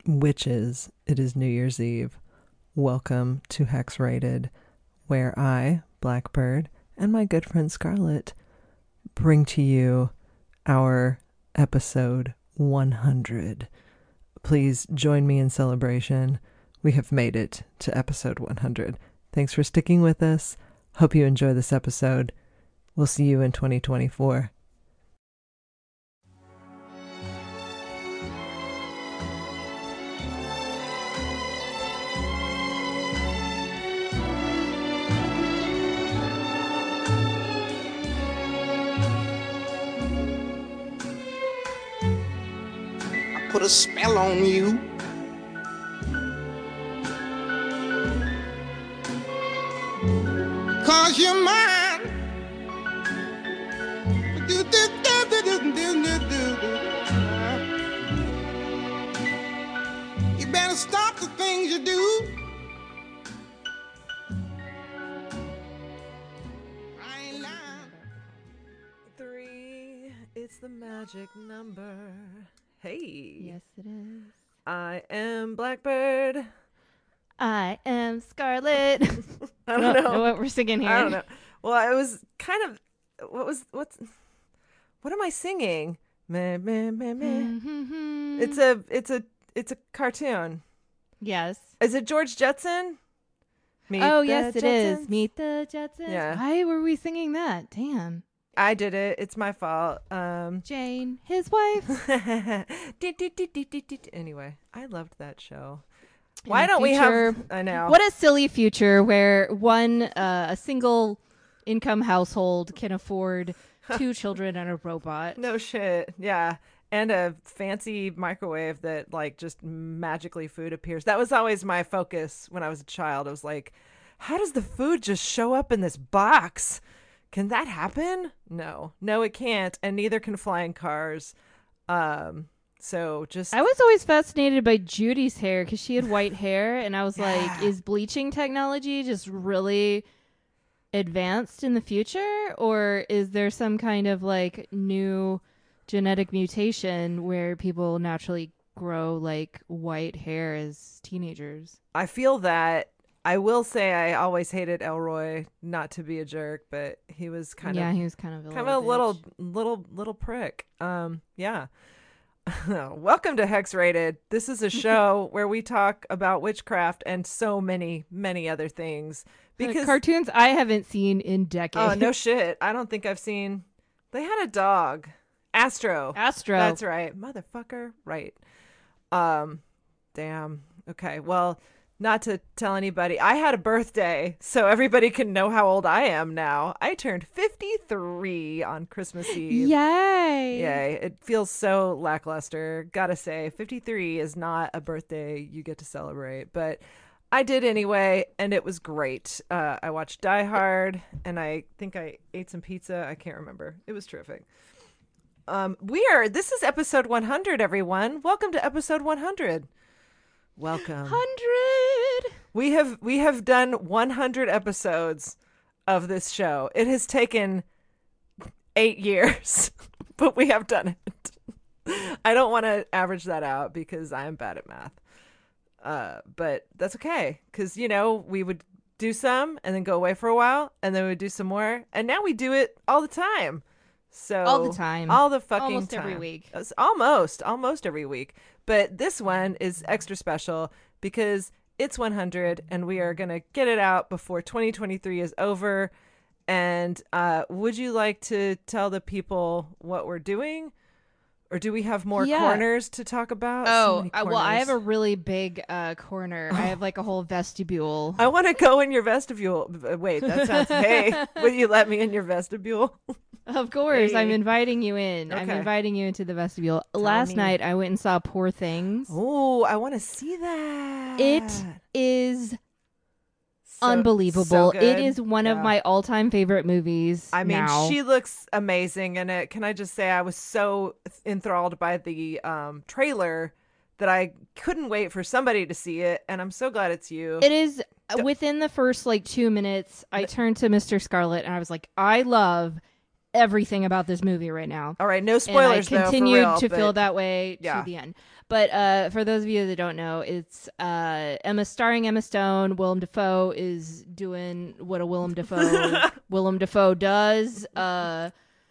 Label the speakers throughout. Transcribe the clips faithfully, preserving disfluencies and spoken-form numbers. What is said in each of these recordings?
Speaker 1: Witches, it is New Year's Eve. Welcome to Hex Rated, where I, Blackbird, and my good friend Scarlett bring to you our episode one hundred. Please join me in celebration. We have made it to episode one hundred. Thanks for sticking with us. Hope you enjoy this episode. We'll see you in twenty twenty-four.
Speaker 2: Put a spell on you. Cause you're mine. Do, do, do, do, do, do, do, do. You better stop the things you do. I ain't lying.
Speaker 1: Three, it's the magic number. Hey.
Speaker 3: Yes, it is.
Speaker 1: I am Blackbird.
Speaker 3: I am Scarlett.
Speaker 1: I don't know.
Speaker 3: know what we're singing here.
Speaker 1: I don't know. Well, I was kind of, what was, what's, what am I singing? Meh, meh, meh, meh.
Speaker 3: Mm-hmm.
Speaker 1: It's a, it's a, it's a cartoon.
Speaker 3: Yes.
Speaker 1: Is it George Jetson? Meet
Speaker 3: oh,
Speaker 1: the
Speaker 3: yes, it is.
Speaker 1: Jetsons?
Speaker 3: Meet the Jetsons.
Speaker 1: Yeah.
Speaker 3: Why were we singing that? Damn.
Speaker 1: I did it. It's my fault. Um,
Speaker 3: Jane, his wife.
Speaker 1: anyway, I loved that show.
Speaker 3: In
Speaker 1: Why
Speaker 3: the
Speaker 1: don't we
Speaker 3: future-
Speaker 1: have, I know.
Speaker 3: What a silly future where one, uh, a single income household can afford two children and a robot.
Speaker 1: No shit. Yeah. And a fancy microwave that like just magically food appears. That was always my focus when I was a child. I was like, how does the food just show up in this box? Can that happen? No. No, it can't. And neither can flying cars. Um, so just
Speaker 3: I was always fascinated by Judy's hair because she had white hair, and I was
Speaker 1: Yeah.
Speaker 3: like, is bleaching technology just really advanced in the future, or is there some kind of like new genetic mutation where people naturally grow like white hair as teenagers?
Speaker 1: I feel that. I will say I always hated Elroy, not to be a jerk, but he was kind
Speaker 3: yeah,
Speaker 1: of
Speaker 3: he was kind of a
Speaker 1: kind of a
Speaker 3: little
Speaker 1: little little little prick. Um, yeah. Welcome to Hex Rated. This is a show where we talk about witchcraft and so many many other things.
Speaker 3: bitch.
Speaker 1: Because
Speaker 3: cartoons I haven't seen in decades.
Speaker 1: oh no shit, I don't think I've seen. They had a dog, Astro.
Speaker 3: Astro.
Speaker 1: That's right, motherfucker. Right. Um, damn. Okay. Well. Not to tell anybody, I had a birthday, so everybody can know how old I am now. I turned fifty-three on Christmas Eve.
Speaker 3: Yay.
Speaker 1: Yay. It feels so lackluster. Gotta say, fifty-three is not a birthday you get to celebrate, but I did anyway, and it was great. Uh, I watched Die Hard, and I think I ate some pizza. I can't remember. It was terrific. Um, we are, this is episode one hundred, everyone. Welcome to episode one hundred. Welcome.
Speaker 3: Hundred.
Speaker 1: We have we have done one hundred episodes of this show. It has taken eight years, but we have done it. I don't want to average that out because I'm bad at math. Uh, but that's okay because, you know, we would do some and then go away for a while and then we would do some more. And now we do it all the time. So
Speaker 3: All the time.
Speaker 1: All the fucking
Speaker 3: Almost
Speaker 1: time.
Speaker 3: every week.
Speaker 1: It's almost, almost every week. But this one is extra special because it's one hundred and we are going to get it out before twenty twenty-three is over. And uh, would you like to tell the people what we're doing? Or do we have more
Speaker 3: Yeah.
Speaker 1: corners to talk about? So
Speaker 3: Oh,
Speaker 1: many
Speaker 3: uh, well, I have a
Speaker 1: corners.
Speaker 3: really big uh, corner. I have like a whole vestibule.
Speaker 1: I want to go in your vestibule. Wait, that sounds... Hey, will you let me in your vestibule?
Speaker 3: Of course, I'm
Speaker 1: Hey.
Speaker 3: inviting you in. I'm
Speaker 1: Okay.
Speaker 3: inviting you into the vestibule.
Speaker 1: Tell
Speaker 3: Last
Speaker 1: me.
Speaker 3: night, I went and saw Poor Things.
Speaker 1: Oh, I want to see that.
Speaker 3: It is
Speaker 1: So-
Speaker 3: unbelievable.
Speaker 1: so
Speaker 3: it
Speaker 1: good.
Speaker 3: is one of
Speaker 1: Yeah.
Speaker 3: my all-time favorite movies.
Speaker 1: I mean,
Speaker 3: now.
Speaker 1: she looks amazing in it. Can I just say I was so enthralled by the um, trailer that I couldn't wait for somebody to see it, and I'm so glad it's you.
Speaker 3: It is uh, within the first like two minutes. I turned to Mister Scarlett and I was like, I love everything about this movie right now.
Speaker 1: All right, no spoilers
Speaker 3: and I
Speaker 1: though.
Speaker 3: continued
Speaker 1: for real,
Speaker 3: to
Speaker 1: but...
Speaker 3: feel that way
Speaker 1: yeah.
Speaker 3: to the end. But uh, for those of you that don't know, it's uh, Emma starring Emma Stone. Willem Dafoe is doing what a Willem Dafoe Willem Dafoe does. Uh,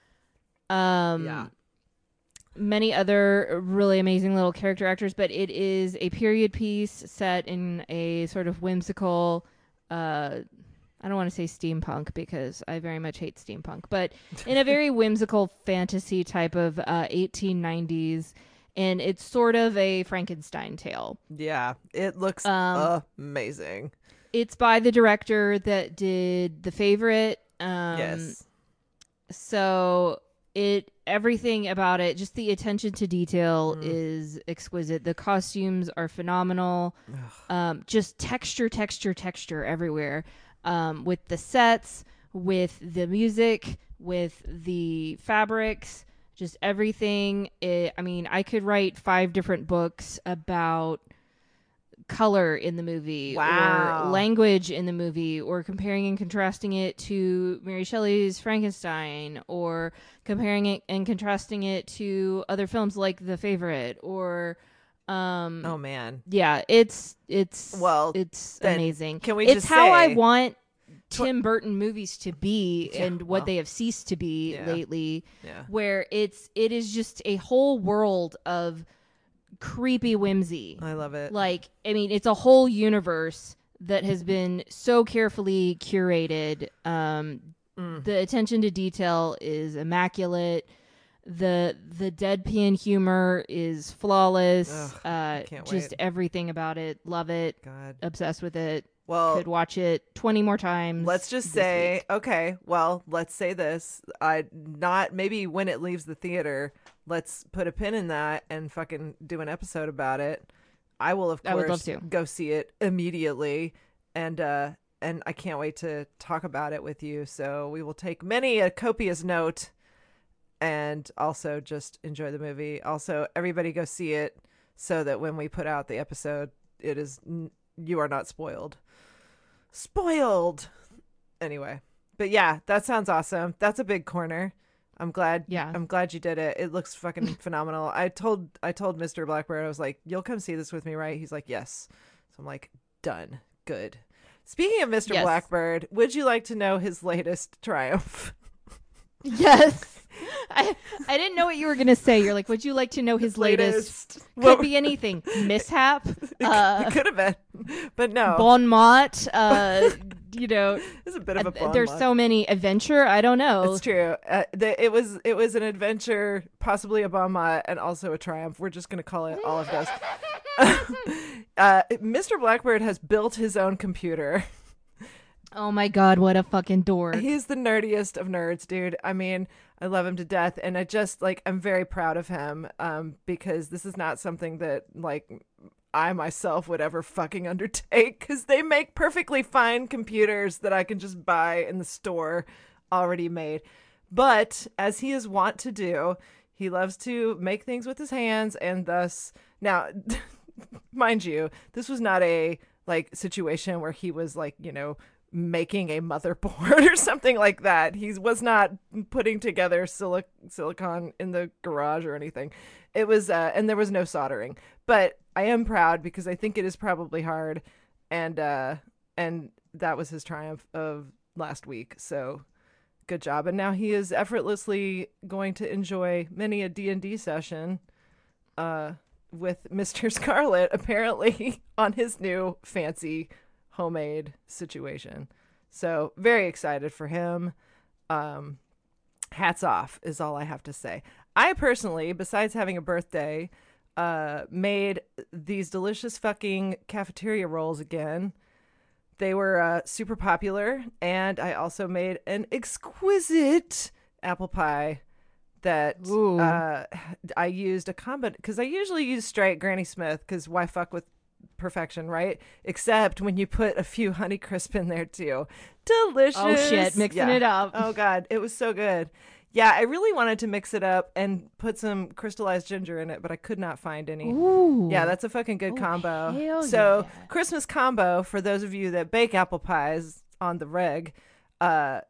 Speaker 3: um,
Speaker 1: yeah.
Speaker 3: Many other really amazing little character actors, but it is a period piece set in a sort of whimsical. Uh, I don't want to say steampunk because I very much hate steampunk, but in a very whimsical fantasy type of uh, eighteen nineties. And it's sort of a Frankenstein tale.
Speaker 1: Yeah, it looks
Speaker 3: um,
Speaker 1: amazing.
Speaker 3: It's by the director that did The Favorite. Um,
Speaker 1: yes.
Speaker 3: So it everything about it, just the attention to detail
Speaker 1: mm.
Speaker 3: is exquisite. The costumes are phenomenal. Um, just texture, texture, texture everywhere. Um, with the sets, with the music, with the fabrics. Just everything. It, I mean, I could write five different books about color in the movie,
Speaker 1: wow.
Speaker 3: or language in the movie, or comparing and contrasting it to Mary Shelley's Frankenstein, or comparing it and contrasting it to other films like The Favorite, or um
Speaker 1: oh man,
Speaker 3: yeah, it's it's
Speaker 1: well,
Speaker 3: it's amazing.
Speaker 1: Can we?
Speaker 3: It's
Speaker 1: just
Speaker 3: how
Speaker 1: say...
Speaker 3: I want Tim Burton movies to be,
Speaker 1: yeah,
Speaker 3: and what
Speaker 1: well,
Speaker 3: they have ceased to be
Speaker 1: yeah,
Speaker 3: lately,
Speaker 1: yeah.
Speaker 3: where it's it is just a whole world of creepy whimsy.
Speaker 1: I love it.
Speaker 3: Like, I mean, it's a whole universe that has been so carefully curated. Um,
Speaker 1: mm.
Speaker 3: The attention to detail is immaculate. The the deadpan humor is flawless.
Speaker 1: Ugh,
Speaker 3: uh,
Speaker 1: I can't
Speaker 3: just
Speaker 1: wait.
Speaker 3: everything about it. Love it.
Speaker 1: God.
Speaker 3: Obsessed with it.
Speaker 1: Well,
Speaker 3: could watch it twenty more times.
Speaker 1: Let's just say, week. okay, well, let's say this. I not maybe when it leaves the theater, let's put a pin in that and fucking do an episode about it. I will, of course,
Speaker 3: I would love to.
Speaker 1: go see it immediately, and uh, and I can't wait to talk about it with you. So we will take many a copious note, and also just enjoy the movie. Also, everybody go see it so that when we put out the episode, it is you are not spoiled. Spoiled. Anyway, but yeah, that sounds awesome. That's a big corner. I'm glad.
Speaker 3: Yeah,
Speaker 1: I'm glad you did it. It looks fucking phenomenal. I told I told Mister Blackbird, I was like, "You'll come see this with me, right?" He's like, "Yes." So I'm like, "Done. Good." Speaking of Mister
Speaker 3: Yes.
Speaker 1: Blackbird, would you like to know his latest triumph?
Speaker 3: Yes. I I didn't know what you were gonna say. You're like, would you like to know his latest?
Speaker 1: latest.
Speaker 3: Could
Speaker 1: What-
Speaker 3: be anything. Mishap.
Speaker 1: It,
Speaker 3: Uh,
Speaker 1: it could have been, but no.
Speaker 3: Bon mot. Uh, you know,
Speaker 1: It's a bit of a bon
Speaker 3: there's
Speaker 1: mot.
Speaker 3: so many adventure. I don't know.
Speaker 1: It's true. Uh, the, it was it was an adventure, possibly a bon mot, and also a triumph. We're just gonna call it all of those. uh, Mister Blackbird has built his own computer.
Speaker 3: Oh my god, what a fucking dork.
Speaker 1: He's the nerdiest of nerds, dude. I mean, I love him to death, and I just like I'm very proud of him um, because this is not something that like I myself would ever fucking undertake, because they make perfectly fine computers that I can just buy in the store already made. But as he is wont to do, he loves to make things with his hands, and thus now, mind you, this was not a like situation where he was like, you know, making a motherboard or something like that. He was not putting together silic- silicon in the garage or anything. It was, uh, and there was no soldering. But I am proud because I think it is probably hard, and uh, and that was his triumph of last week. So good job. And now he is effortlessly going to enjoy many a D and D session uh, with Mister Scarlet, apparently on his new fancy homemade situation. So very excited for him. Um, hats off is all I have to say. I personally, besides having a birthday, uh, made these delicious fucking cafeteria rolls again. They were uh, super popular, and I also made an exquisite apple pie that
Speaker 3: Ooh.
Speaker 1: uh, I used a combo, because I usually use straight Granny Smith, because why fuck with perfection, right? Except when you put a few Honeycrisp in there too. Delicious.
Speaker 3: Oh shit, mixing
Speaker 1: Yeah.
Speaker 3: it up.
Speaker 1: Oh god, it was so good. Yeah, I really wanted to mix it up and put some crystallized ginger in it, but I could not find any.
Speaker 3: Ooh.
Speaker 1: Yeah, that's a fucking good
Speaker 3: Oh,
Speaker 1: combo.
Speaker 3: hell
Speaker 1: So
Speaker 3: yeah.
Speaker 1: Christmas combo for those of you that bake apple pies on the reg. Uh,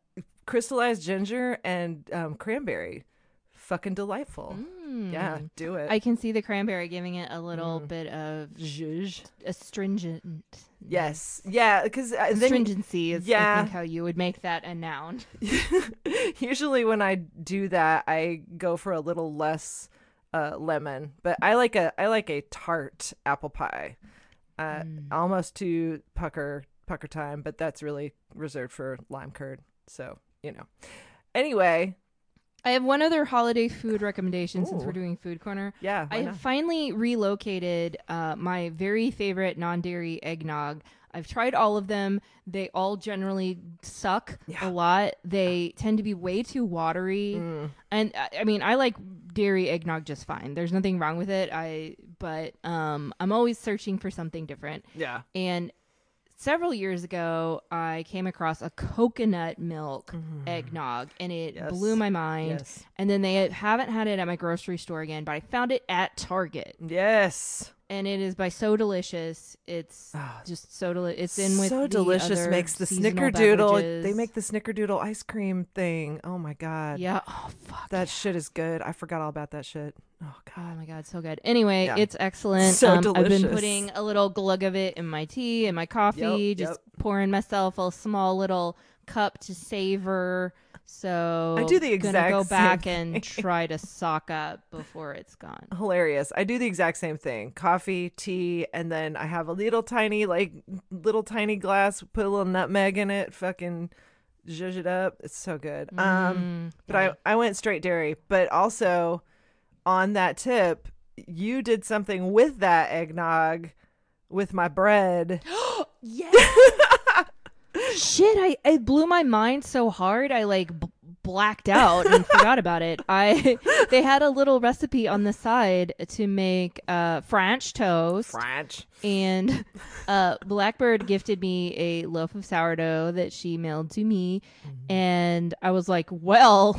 Speaker 1: crystallized ginger and um, cranberry. Fucking delightful.
Speaker 3: Mm.
Speaker 1: Yeah, do it.
Speaker 3: I can see the cranberry giving it a little
Speaker 1: Mm.
Speaker 3: bit of
Speaker 1: Zhuzh.
Speaker 3: astringent.
Speaker 1: Yes. Yeah, because
Speaker 3: Astringency is,
Speaker 1: yeah.
Speaker 3: I think, how you would make that a noun.
Speaker 1: Usually when I do that, I go for a little less uh, lemon, but I like a I like a tart apple pie, uh,
Speaker 3: Mm.
Speaker 1: almost to pucker pucker time, but that's really reserved for lime curd. So you know. Anyway,
Speaker 3: I have one other holiday food recommendation since
Speaker 1: Ooh.
Speaker 3: we're doing Food Corner.
Speaker 1: yeah. why
Speaker 3: I
Speaker 1: not?
Speaker 3: have finally relocated uh, my very favorite non-dairy eggnog. I've tried all of them. They all generally suck
Speaker 1: Yeah.
Speaker 3: a lot. They tend to be way too watery.
Speaker 1: Mm.
Speaker 3: And I- I mean, I like dairy eggnog just fine. There's nothing wrong with it. I but um, I'm always searching for something different.
Speaker 1: Yeah.
Speaker 3: And several years ago, I came across a coconut milk eggnog, and it
Speaker 1: Yes.
Speaker 3: blew my mind.
Speaker 1: Yes.
Speaker 3: And then they haven't had it at my grocery store again, but I found it at Target,
Speaker 1: Yes.
Speaker 3: and it is by So Delicious. It's
Speaker 1: Ah,
Speaker 3: just so delicious. It's in with
Speaker 1: so
Speaker 3: the
Speaker 1: delicious.
Speaker 3: other
Speaker 1: Makes the
Speaker 3: seasonal
Speaker 1: snickerdoodle.
Speaker 3: beverages.
Speaker 1: They make the snickerdoodle ice cream thing. Oh my god.
Speaker 3: Yeah. Oh fuck.
Speaker 1: That shit is good. I forgot all about that shit. Oh
Speaker 3: Oh
Speaker 1: god.
Speaker 3: my god, so good. Anyway,
Speaker 1: Yeah.
Speaker 3: it's excellent.
Speaker 1: So
Speaker 3: um, I've been
Speaker 1: delicious.
Speaker 3: putting a little glug of it in my tea and my coffee,
Speaker 1: Yep,
Speaker 3: just
Speaker 1: yep.
Speaker 3: pouring myself a small little cup to savor. So
Speaker 1: I do the
Speaker 3: gonna
Speaker 1: exact
Speaker 3: go
Speaker 1: same
Speaker 3: back
Speaker 1: thing.
Speaker 3: and try to sock up before it's gone.
Speaker 1: Hilarious. I do the exact same thing. Coffee, tea, and then I have a little tiny, like little tiny glass, put a little nutmeg in it, fucking zhuzh it up. It's so good. Um
Speaker 3: Mm,
Speaker 1: but I,
Speaker 3: yummy.
Speaker 1: I went straight dairy. But also on that tip, you did something with that eggnog with my bread.
Speaker 3: Yeah. Shit, I it blew my mind so hard. I like b- blacked out and forgot about it. I they had a little recipe on the side to make uh French toast.
Speaker 1: French.
Speaker 3: And uh, Blackbird gifted me a loaf of sourdough that she mailed to me. And I was like, well,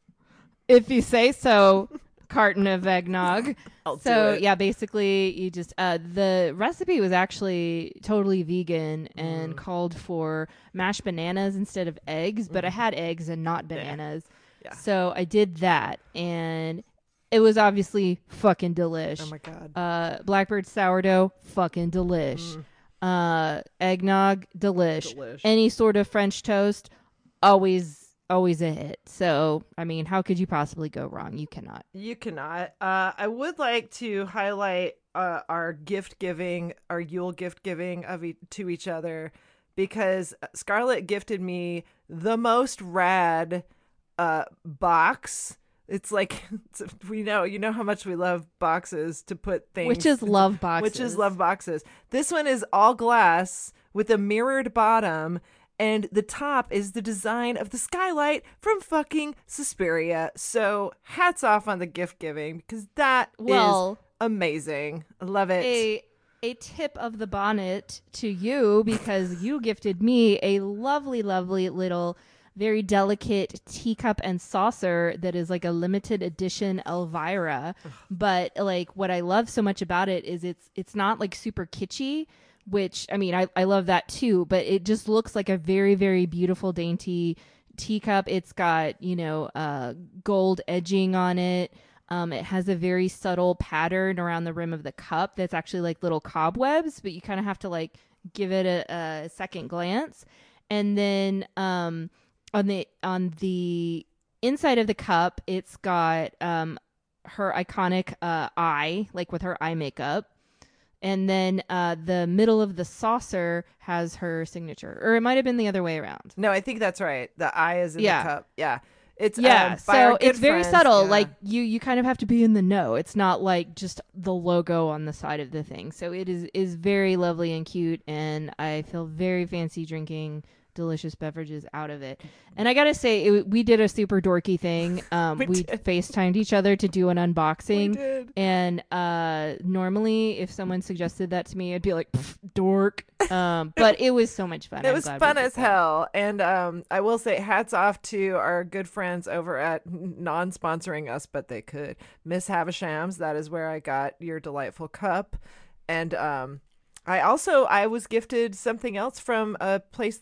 Speaker 3: if you say so, carton of eggnog.
Speaker 1: I'll
Speaker 3: So,
Speaker 1: do it.
Speaker 3: yeah, basically, you just, uh, the recipe was actually totally vegan and
Speaker 1: Mm.
Speaker 3: called for mashed bananas instead of eggs, but I had eggs and not
Speaker 1: Yeah.
Speaker 3: bananas.
Speaker 1: Yeah.
Speaker 3: So I did that. And it was obviously fucking delish.
Speaker 1: Oh my god.
Speaker 3: Uh, Blackbird sourdough, fucking delish.
Speaker 1: Mm.
Speaker 3: Uh, eggnog, delish.
Speaker 1: Delish.
Speaker 3: Any sort of French toast, always, always a hit. So, I mean, how could you possibly go wrong? You cannot.
Speaker 1: You cannot. Uh, I would like to highlight uh, our gift giving, our Yule gift giving of e- to each other, because Scarlett gifted me the most rad uh, box. It's like it's, we know, you know how much we love boxes to put things.
Speaker 3: Which is love boxes.
Speaker 1: Which is love boxes. This one is all glass with a mirrored bottom. And the top is the design of the skylight from fucking Suspiria. So hats off on the gift giving, because that
Speaker 3: Well,
Speaker 1: is amazing. I love it.
Speaker 3: a a tip of the bonnet to you, because you gifted me a lovely, lovely little, very delicate teacup and saucer that is like a limited edition Elvira. But like what I love so much about it is it's it's not like super kitschy, which I mean I, I love that too, but it just looks like a very, very beautiful dainty teacup. It's got, you know, uh gold edging on it. Um, it has a very subtle pattern around the rim of the cup that's actually like little cobwebs, but you kind of have to like give it a, a second glance. And then um, on the on the inside of the cup, it's got um, her iconic uh, eye, like with her eye makeup. And then uh, the middle of the saucer has her signature, or it might have been the other way around.
Speaker 1: No, I think that's right. The eye is in
Speaker 3: Yeah.
Speaker 1: the cup. Yeah. It's
Speaker 3: Yeah,
Speaker 1: um, by our
Speaker 3: so
Speaker 1: good
Speaker 3: it's very
Speaker 1: friends.
Speaker 3: subtle.
Speaker 1: Yeah.
Speaker 3: Like you, you kind of have to be in the know. It's not like just the logo on the side of the thing. So it is is very lovely and cute, and I feel very fancy drinking delicious beverages out of it. And I gotta say, it, we did a super dorky thing. Um,
Speaker 1: We
Speaker 3: we
Speaker 1: did.
Speaker 3: FaceTimed each other to do an
Speaker 1: we
Speaker 3: unboxing.
Speaker 1: did.
Speaker 3: And uh, normally, if someone suggested that to me, I'd be like, "Pff, dork. Um, but it was so much fun.
Speaker 1: It
Speaker 3: I'm
Speaker 1: was
Speaker 3: glad we
Speaker 1: fun
Speaker 3: did
Speaker 1: as
Speaker 3: that.
Speaker 1: hell. And um, I will say hats off to our good friends over at non-sponsoring us, but they could. Miss Havishams, that is where I got your delightful cup. And um, I also, I was gifted something else from a place that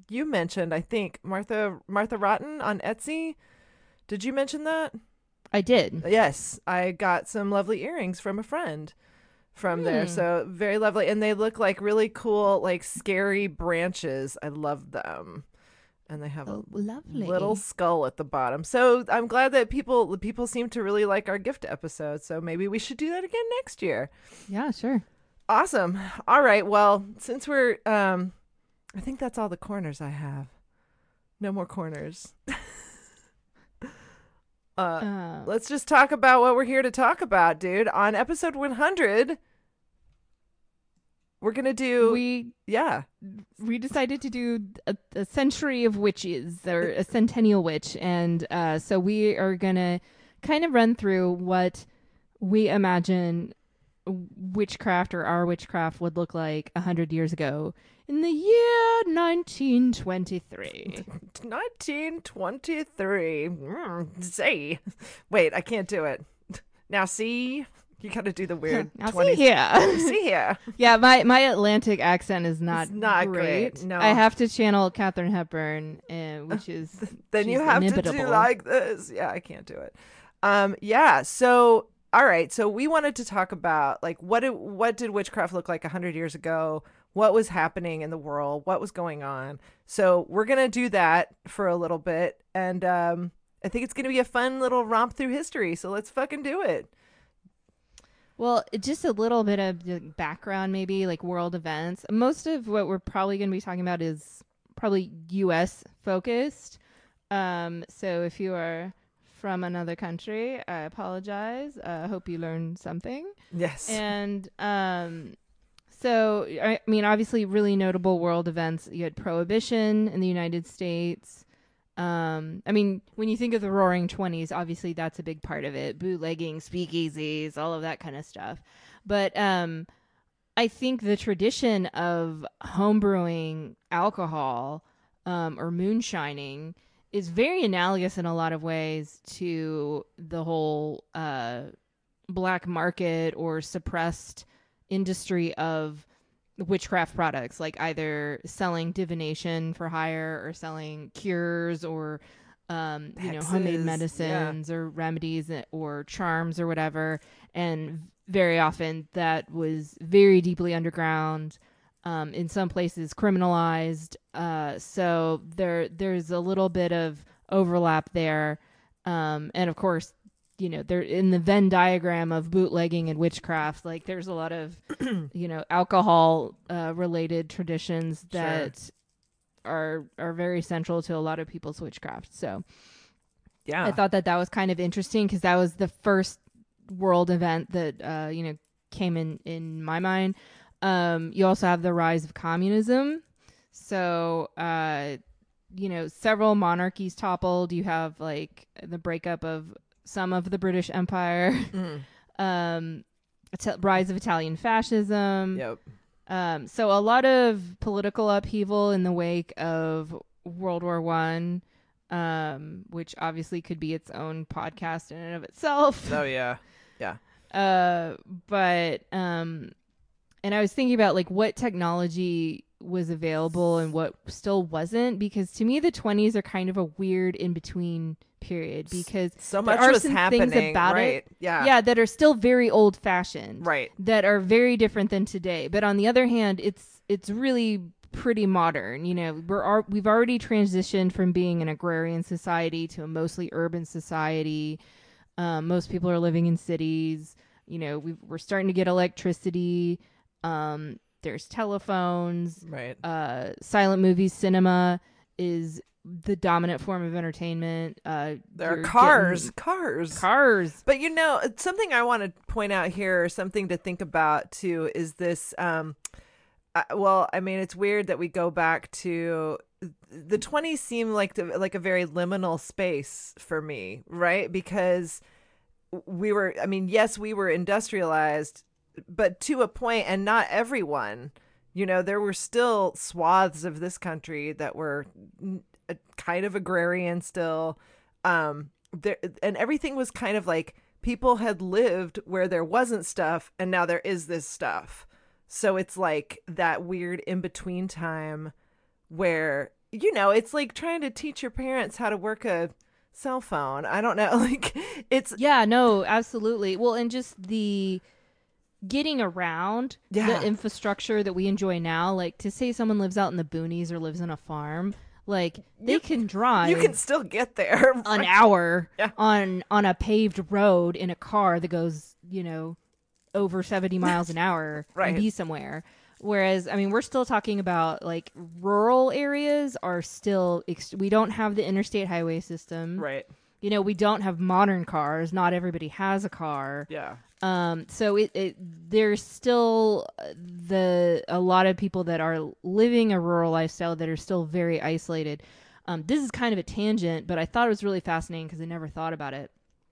Speaker 1: you mentioned, I think, Martha Martha Rotten on Etsy. Did you mention that?
Speaker 3: I did.
Speaker 1: Yes, I got some lovely earrings from a friend from there.
Speaker 3: Hmm.
Speaker 1: So very lovely. And they look like really cool, like scary branches. I love them. And they have
Speaker 3: Oh,
Speaker 1: a
Speaker 3: lovely.
Speaker 1: little skull at the bottom. So I'm glad that people people seem to really like our gift episode. So maybe we should do that again next year.
Speaker 3: Yeah, sure.
Speaker 1: Awesome. All right. Well, since we're um I think that's all the corners I have. No more corners. uh
Speaker 3: Uh,
Speaker 1: let's just talk about what we're here to talk about, dude. On episode one hundred, we're going to do
Speaker 3: we
Speaker 1: yeah.
Speaker 3: we decided to do a, a century of witches, or a centennial witch, and uh, so we are gonna kind of run through what we imagine witchcraft, or our witchcraft, would look like a hundred years ago in the year nineteen twenty-three.
Speaker 1: nineteen twenty-three. Mm, say. Wait, I can't do it. Now see, you got to do the weird
Speaker 3: Now
Speaker 1: twenties.
Speaker 3: see here.
Speaker 1: See here.
Speaker 3: Yeah, my, my Atlantic accent is not
Speaker 1: It's not great, no.
Speaker 3: I have to channel Katharine Hepburn, uh, which is
Speaker 1: Then
Speaker 3: she's
Speaker 1: you have to
Speaker 3: inimitable.
Speaker 1: do like this. Yeah, I can't do it. Um, yeah. So, all right. So we wanted to talk about like what did what did witchcraft look like a hundred years ago? What was happening in the world? What was going on? So we're gonna do that for a little bit, and um, I think it's gonna be a fun little romp through history. So let's fucking do it.
Speaker 3: Well, just a little bit of the background, maybe like world events. Most of what we're probably going to be talking about is probably U S focused. Um, so if you are from another country, I apologize. I uh, hope you learned something.
Speaker 1: Yes.
Speaker 3: And um, so, I mean, obviously, really notable world events. You had Prohibition in the United States. Um, I mean, when you think of the Roaring Twenties, obviously that's a big part of it. Bootlegging, speakeasies, all of that kind of stuff. But um, I think the tradition of homebrewing alcohol um, or moonshining is very analogous in a lot of ways to the whole uh, black market or suppressed industry of witchcraft products, like either selling divination for hire or selling cures or um you know homemade
Speaker 1: Hexes,
Speaker 3: medicines or remedies or charms or whatever. And very often that was very deeply underground, um in some places criminalized, uh so there there's a little bit of overlap there. Um and of course, you know, there in the Venn diagram of bootlegging and witchcraft, like there's a lot of, you know, alcohol uh, related traditions that sure. are are very central to a lot of people's witchcraft. So
Speaker 1: yeah,
Speaker 3: I thought that that was kind of interesting because that was the first world event that, uh, you know, came in, in my mind. Um, you also have the rise of communism. So, uh, you know, several monarchies toppled. You have like the breakup of some of the British Empire, mm. um, t- rise of Italian fascism.
Speaker 1: Yep.
Speaker 3: Um, so a lot of political upheaval in the wake of World War One, um, which obviously could be its own podcast in and of itself.
Speaker 1: Oh yeah, yeah.
Speaker 3: Uh, but um, and I was thinking about like what technology was available and what still wasn't, because to me the twenties are kind of a weird in between period, because
Speaker 1: so much
Speaker 3: there are
Speaker 1: was
Speaker 3: some
Speaker 1: happening
Speaker 3: things about
Speaker 1: right
Speaker 3: it,
Speaker 1: yeah
Speaker 3: yeah that are still very old fashioned,
Speaker 1: right,
Speaker 3: that are very different than today. But on the other hand, it's it's really pretty modern. You know, we're ar- we've already transitioned from being an agrarian society to a mostly urban society. Um, most people are living in cities. You know, we've, we're starting to get electricity. Um, there's telephones.
Speaker 1: Right.
Speaker 3: Uh, silent movies, cinema is the dominant form of entertainment. Uh,
Speaker 1: there are cars, cars,
Speaker 3: cars.
Speaker 1: But you know, something I want to point out here, something to think about too, is this. Um, uh, well, I mean, it's weird that we go back to the twenties. Seem like the, like a very liminal space for me, right? Because we were, I mean, yes, we were industrialized, but to a point, and not everyone. You know, there were still swaths of this country that were kind of agrarian still. Um, there, and everything was kind of like people had lived where there wasn't stuff, and now there is this stuff. So it's like that weird in-between time where you know, it's like trying to teach your parents how to work a cell phone. I don't know. Like, it's,
Speaker 3: Yeah, no, absolutely. Well, and just the getting around
Speaker 1: Yeah.
Speaker 3: the infrastructure that we enjoy now, like to say someone lives out in the boonies or lives on a farm, like they
Speaker 1: You-
Speaker 3: can drive
Speaker 1: you can still get there.
Speaker 3: an hour
Speaker 1: Yeah.
Speaker 3: on on a paved road in a car that goes, you know, over seventy miles an hour
Speaker 1: Right.
Speaker 3: and be somewhere. Whereas, I mean, we're still talking about like rural areas are still, ex- we don't have the interstate highway system.
Speaker 1: Right.
Speaker 3: You know, we don't have modern cars. Not everybody has a car.
Speaker 1: Yeah.
Speaker 3: Um, so it, it there's still the a lot of people that are living a rural lifestyle that are still very isolated. Um, this is kind of a tangent, but I thought it was really fascinating because I never thought about it.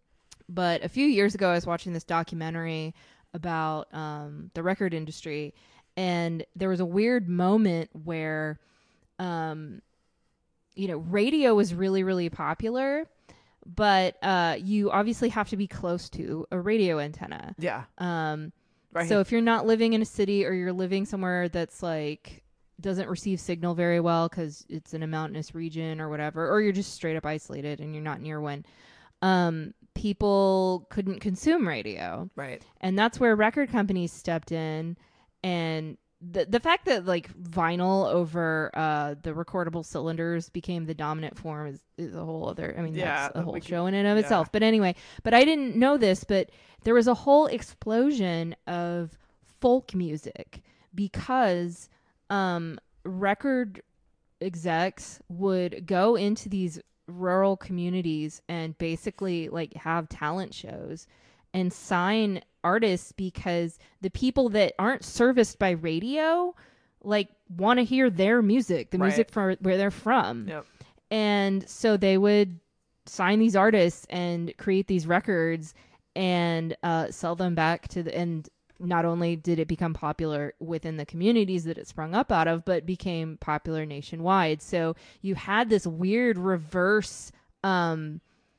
Speaker 3: But a few years ago, I was watching this documentary about um, the record industry, and there was a weird moment where, um, you know, radio was really, really popular. But uh, you obviously have to be close to a radio antenna.
Speaker 1: Yeah.
Speaker 3: Um,
Speaker 1: Right.
Speaker 3: So if you're not living in a city or you're living somewhere that's like doesn't receive signal very well because it's in a mountainous region or whatever, or you're just straight up isolated and you're not near one, um, people couldn't consume radio.
Speaker 1: Right.
Speaker 3: And that's where record companies stepped in. And the the fact that like vinyl over uh, the recordable cylinders became the dominant form is, is a whole other, I mean,
Speaker 1: Yeah,
Speaker 3: that's a whole
Speaker 1: we could-
Speaker 3: show in and of
Speaker 1: yeah.
Speaker 3: itself. But anyway, but I didn't know this, but there was a whole explosion of folk music because um, record execs would go into these rural communities and basically like have talent shows and sign artists because the people that aren't serviced by radio like want to hear their music, the
Speaker 1: Right.
Speaker 3: music from where they're from.
Speaker 1: Yep.
Speaker 3: And so they would sign these artists and create these records and uh, sell them back to the, and not only did it become popular within the communities that it sprung up out of, but became popular nationwide. So you had this weird reverse um,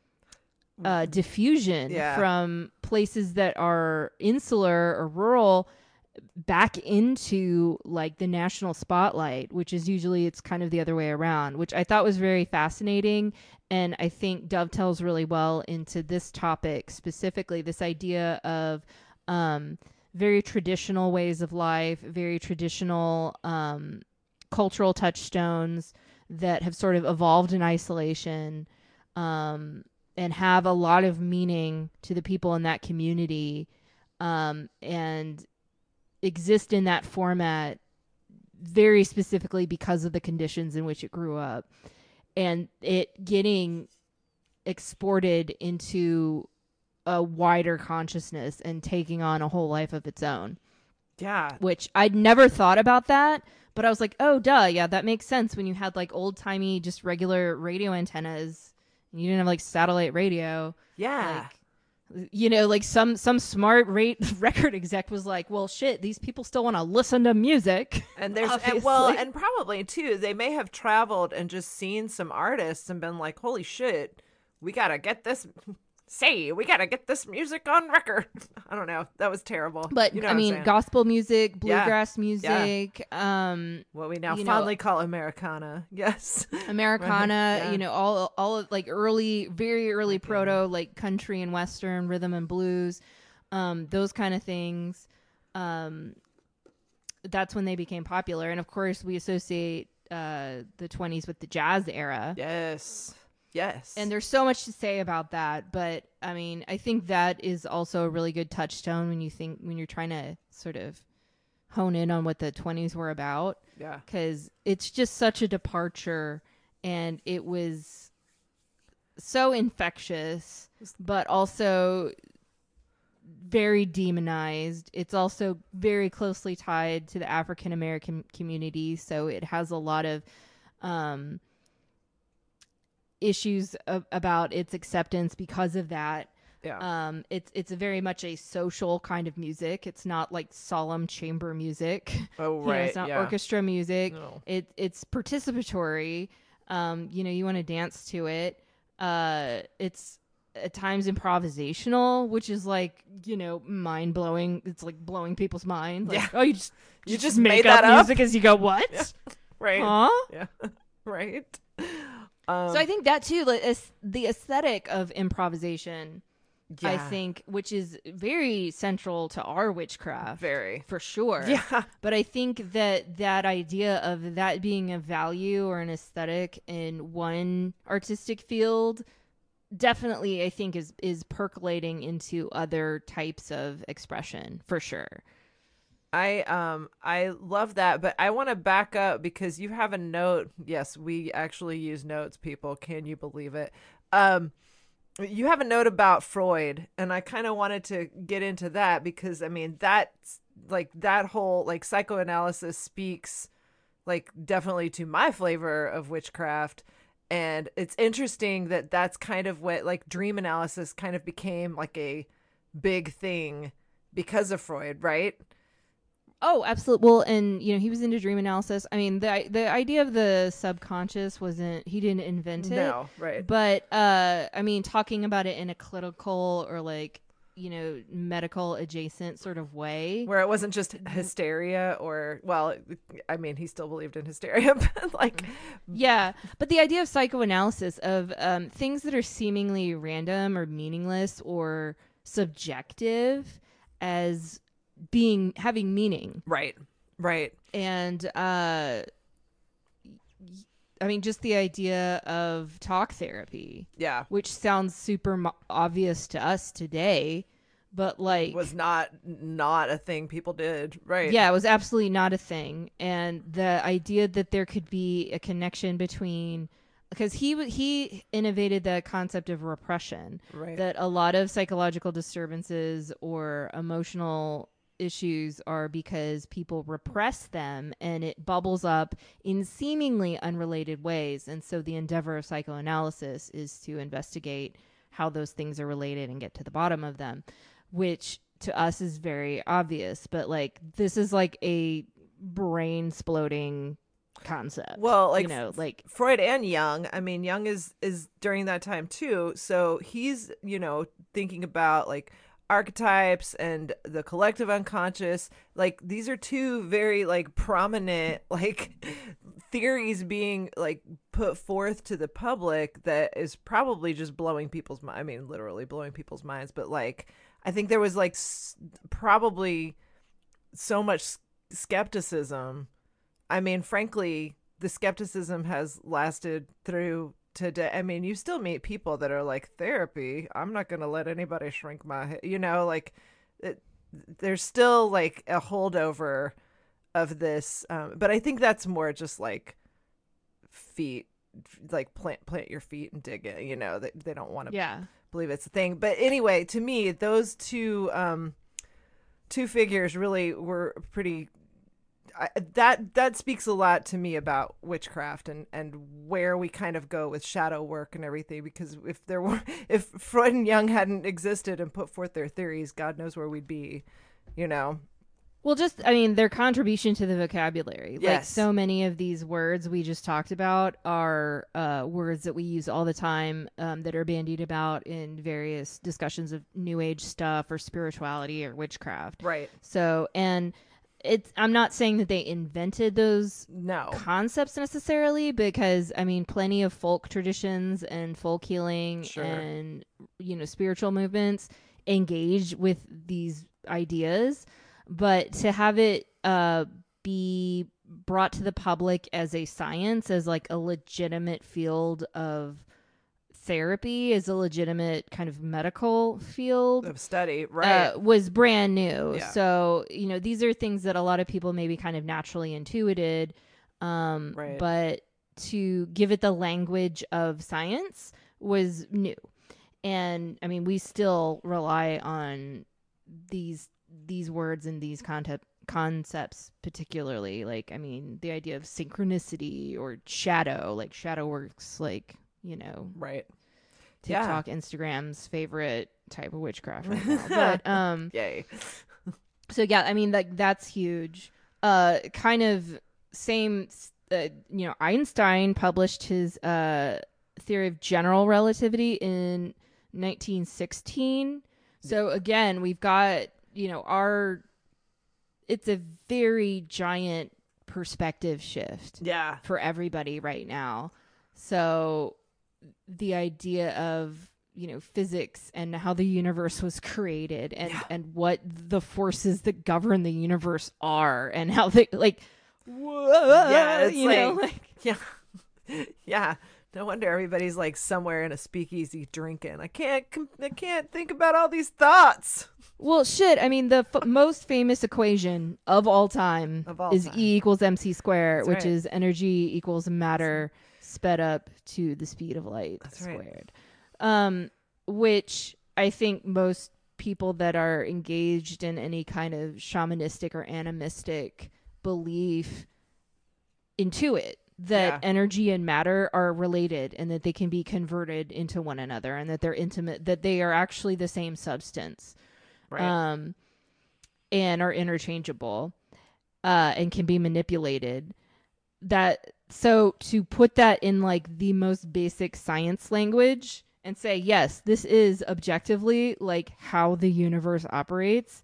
Speaker 3: uh, diffusion
Speaker 1: Yeah.
Speaker 3: from places that are insular or rural back into like the national spotlight, which is usually it's kind of the other way around, which I thought was very fascinating. And I think dovetails really well into this topic specifically, this idea of um, very traditional ways of life, very traditional um, cultural touchstones that have sort of evolved in isolation um, and have a lot of meaning to the people in that community um, and exist in that format very specifically because of the conditions in which it grew up, and it getting exported into a wider consciousness and taking on a whole life of its own,
Speaker 1: Yeah.
Speaker 3: which I'd never thought about that, but I was like, oh duh, yeah, that makes sense when you had like old timey just regular radio antennas and you didn't have like satellite radio.
Speaker 1: Yeah.
Speaker 3: Like, you know, like some some smart rate record exec was like, well shit, these people still want to listen to music.
Speaker 1: And there's and, well,
Speaker 3: obviously.
Speaker 1: and probably too, they may have traveled and just seen some artists and been like, "Holy shit, we gotta get this." Say, we gotta get this music on record. I don't know. That was terrible.
Speaker 3: But
Speaker 1: you know
Speaker 3: I
Speaker 1: what I'm
Speaker 3: mean,
Speaker 1: saying.
Speaker 3: gospel music,
Speaker 1: Yeah.
Speaker 3: bluegrass music, um,
Speaker 1: what we now
Speaker 3: you know-
Speaker 1: fondly call Americana. Yes.
Speaker 3: Americana,
Speaker 1: Yeah.
Speaker 3: you know, all all of like early, very early proto like country and western rhythm and blues, um, those kind of things. Um, that's when they became popular, and of course, we associate uh, the twenties with the jazz era.
Speaker 1: Yes. Yes.
Speaker 3: And there's so much to say about that, but I mean, I think that is also a really good touchstone when you think when you're trying to sort of hone in on what the twenties were about,
Speaker 1: yeah.
Speaker 3: because it's just such a departure, and it was so infectious, but also very demonized. It's also very closely tied to the African American community, so it has a lot of um, issues of, about its acceptance because of that.
Speaker 1: Yeah.
Speaker 3: Um, it's it's a very much a social kind of music. It's not like solemn chamber music.
Speaker 1: oh,
Speaker 3: You know,
Speaker 1: right.
Speaker 3: it's not
Speaker 1: yeah.
Speaker 3: orchestra music.
Speaker 1: No.
Speaker 3: It it's participatory. Um, you know, you want to dance to it. Uh, it's at times improvisational, which is like, you know, mind blowing. It's like blowing people's mind. Like,
Speaker 1: Yeah.
Speaker 3: oh, you just
Speaker 1: You
Speaker 3: you
Speaker 1: just
Speaker 3: make
Speaker 1: made
Speaker 3: up
Speaker 1: that up?
Speaker 3: music as you go. What?
Speaker 1: Right.
Speaker 3: Huh?
Speaker 1: Yeah. right? Um,
Speaker 3: So I think that too, like, is the aesthetic of improvisation, I
Speaker 1: yeah,
Speaker 3: think, which is very central to our witchcraft,
Speaker 1: very.
Speaker 3: for sure.
Speaker 1: Yeah.
Speaker 3: But I think that that idea of that being a value or an aesthetic in one artistic field definitely, I think, is is percolating into other types of expression, for sure.
Speaker 1: I um I love that, but I want to back up because you have a note. Yes, we actually use notes, people. Can you believe it? Um you have a note about Freud, and I kind of wanted to get into that because I mean, that's like that whole like psychoanalysis speaks like definitely to my flavor of witchcraft. And it's interesting that that's kind of what like dream analysis kind of became like a big thing because of Freud, right?
Speaker 3: Oh, absolutely. Well, and you know, he was into dream analysis. I mean, the the idea of the subconscious wasn't, he didn't invent it.
Speaker 1: No, right.
Speaker 3: But uh I mean, talking about it in a clinical or like, you know, medical adjacent sort of way.
Speaker 1: Where it wasn't just hysteria or, well, I mean, he still believed in hysteria, but like,
Speaker 3: Yeah, but the idea of psychoanalysis of um, things that are seemingly random or meaningless or subjective as being having meaning.
Speaker 1: right, right.
Speaker 3: And uh I mean, just the idea of talk therapy,
Speaker 1: Yeah.
Speaker 3: which sounds super mo- obvious to us today, but like
Speaker 1: Was not, not a thing people did. Right.
Speaker 3: yeah, it was absolutely not a thing. And the idea that there could be a connection between, because he w- he innovated the concept of repression,
Speaker 1: Right.
Speaker 3: that a lot of psychological disturbances or emotional issues are because people repress them and it bubbles up in seemingly unrelated ways. And so the endeavor of psychoanalysis is to investigate how those things are related and get to the bottom of them, which to us is very obvious, but like this is like a brain exploding concept.
Speaker 1: Well, like
Speaker 3: you know, like
Speaker 1: Freud and Jung. I mean, Jung is is during that time too. So he's, you know, thinking about like archetypes and the collective unconscious. Like these are two very like prominent like theories being like put forth to the public that is probably just blowing people's mind. I mean, literally blowing people's minds, but like I think there was like s- probably so much skepticism. I mean, frankly, the skepticism has lasted through today. I mean, you still meet people that are like, therapy, I'm not going to let anybody shrink my head. You know, like it, there's still like a holdover of this. Um, but I think that's more just like feet, like plant plant your feet and dig it. You know, they, they don't want to
Speaker 3: yeah.
Speaker 1: believe it's a thing. But anyway, to me, those two um, two figures really were pretty. I, that that speaks a lot to me about witchcraft and and where we kind of go with shadow work and everything, because if there were if Freud and Jung hadn't existed and put forth their theories, God knows where we'd be, you know.
Speaker 3: Well, just, I mean, their contribution to the vocabulary. Like,
Speaker 1: Yes.
Speaker 3: so many of these words we just talked about are uh, words that we use all the time, um, that are bandied about in various discussions of New Age stuff or spirituality or witchcraft.
Speaker 1: Right.
Speaker 3: So, and it's, I'm not saying that they invented those
Speaker 1: No.
Speaker 3: concepts necessarily, because, I mean, plenty of folk traditions and folk healing
Speaker 1: Sure.
Speaker 3: and, you know, spiritual movements engage with these ideas. But to have it uh, be brought to the public as a science, as like a legitimate field of therapy, as a legitimate kind of medical field
Speaker 1: Of study, right.
Speaker 3: uh, was brand new.
Speaker 1: Yeah.
Speaker 3: So, you know, these are things that a lot of people maybe kind of naturally intuited. Um,
Speaker 1: Right.
Speaker 3: But to give it the language of science was new. And I mean, we still rely on these these words and these concept concepts particularly. Like, I mean, the idea of synchronicity or shadow, like shadow works, like, you know,
Speaker 1: Right.
Speaker 3: TikTok, Instagram's favorite type of witchcraft right now. But um
Speaker 1: Yay.
Speaker 3: so yeah, I mean, like, that's huge. Uh kind of same uh, you know, Einstein published his uh theory of general relativity in nineteen sixteen. So again, we've got, you know, our, it's a very giant perspective shift
Speaker 1: Yeah.
Speaker 3: for everybody right now. So the idea of, you know, physics and how the universe was created and,
Speaker 1: Yeah.
Speaker 3: and what the forces that govern the universe are and how they like, whoa,
Speaker 1: Yeah, it's
Speaker 3: you
Speaker 1: like,
Speaker 3: know, like
Speaker 1: yeah, yeah. No wonder everybody's like somewhere in a speakeasy drinking. I can't, com- I can't think about all these thoughts.
Speaker 3: well, shit. I mean, the f- most famous equation of all time
Speaker 1: Of all
Speaker 3: is
Speaker 1: time.
Speaker 3: E equals mc squared,
Speaker 1: That's
Speaker 3: which
Speaker 1: right.
Speaker 3: is energy equals matter sped up to the speed of light
Speaker 1: That's right.
Speaker 3: squared. Um, which I think most people that are engaged in any kind of shamanistic or animistic belief intuit that
Speaker 1: Yeah.
Speaker 3: energy and matter are related and that they can be converted into one another and that they're intimate, that they are actually the same substance.
Speaker 1: Right.
Speaker 3: Um, and are interchangeable, uh, and can be manipulated. That so to put that in like the most basic science language and say, yes, this is objectively like how the universe operates.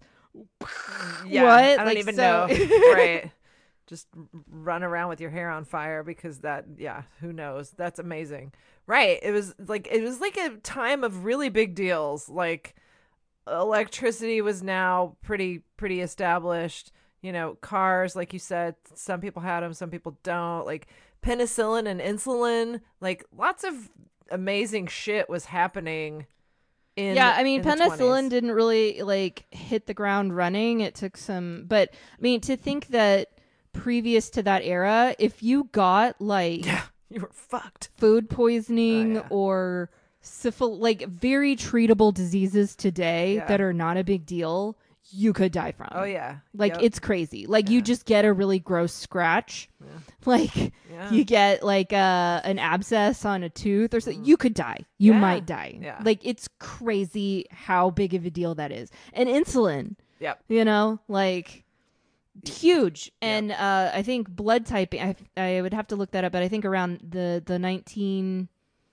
Speaker 1: yeah.
Speaker 3: What?
Speaker 1: I don't
Speaker 3: Like,
Speaker 1: even
Speaker 3: so-
Speaker 1: know. Right. Just r- run around with your hair on fire because that, yeah, who knows? That's amazing. Right. It was like, it was like a time of really big deals. Like electricity was now pretty, pretty established. You know, cars, like you said, some people had them, some people don't. Like penicillin and insulin, like lots of amazing shit was happening. In,
Speaker 3: yeah, I mean,
Speaker 1: in the
Speaker 3: penicillin
Speaker 1: twenties.
Speaker 3: didn't really like hit the ground running. It took some, but I mean, to think that previous to that era, if you got like
Speaker 1: Yeah, you were fucked.
Speaker 3: food poisoning
Speaker 1: Oh, yeah.
Speaker 3: or syphil, like very treatable diseases today
Speaker 1: Yeah.
Speaker 3: that are not a big deal, you could die from.
Speaker 1: Oh yeah,
Speaker 3: Like
Speaker 1: Yep.
Speaker 3: it's crazy. Like you
Speaker 1: Yeah.
Speaker 3: just get a really gross scratch.
Speaker 1: Yeah.
Speaker 3: Like
Speaker 1: Yeah.
Speaker 3: you get like uh, an abscess on a tooth or something. You could die. You
Speaker 1: Yeah.
Speaker 3: might die.
Speaker 1: Yeah.
Speaker 3: Like it's crazy how big of a deal that is. And insulin,
Speaker 1: Yep.
Speaker 3: you know, like huge. And uh, I think blood typing, I, I would have to look that up, but I think around the, the nineteen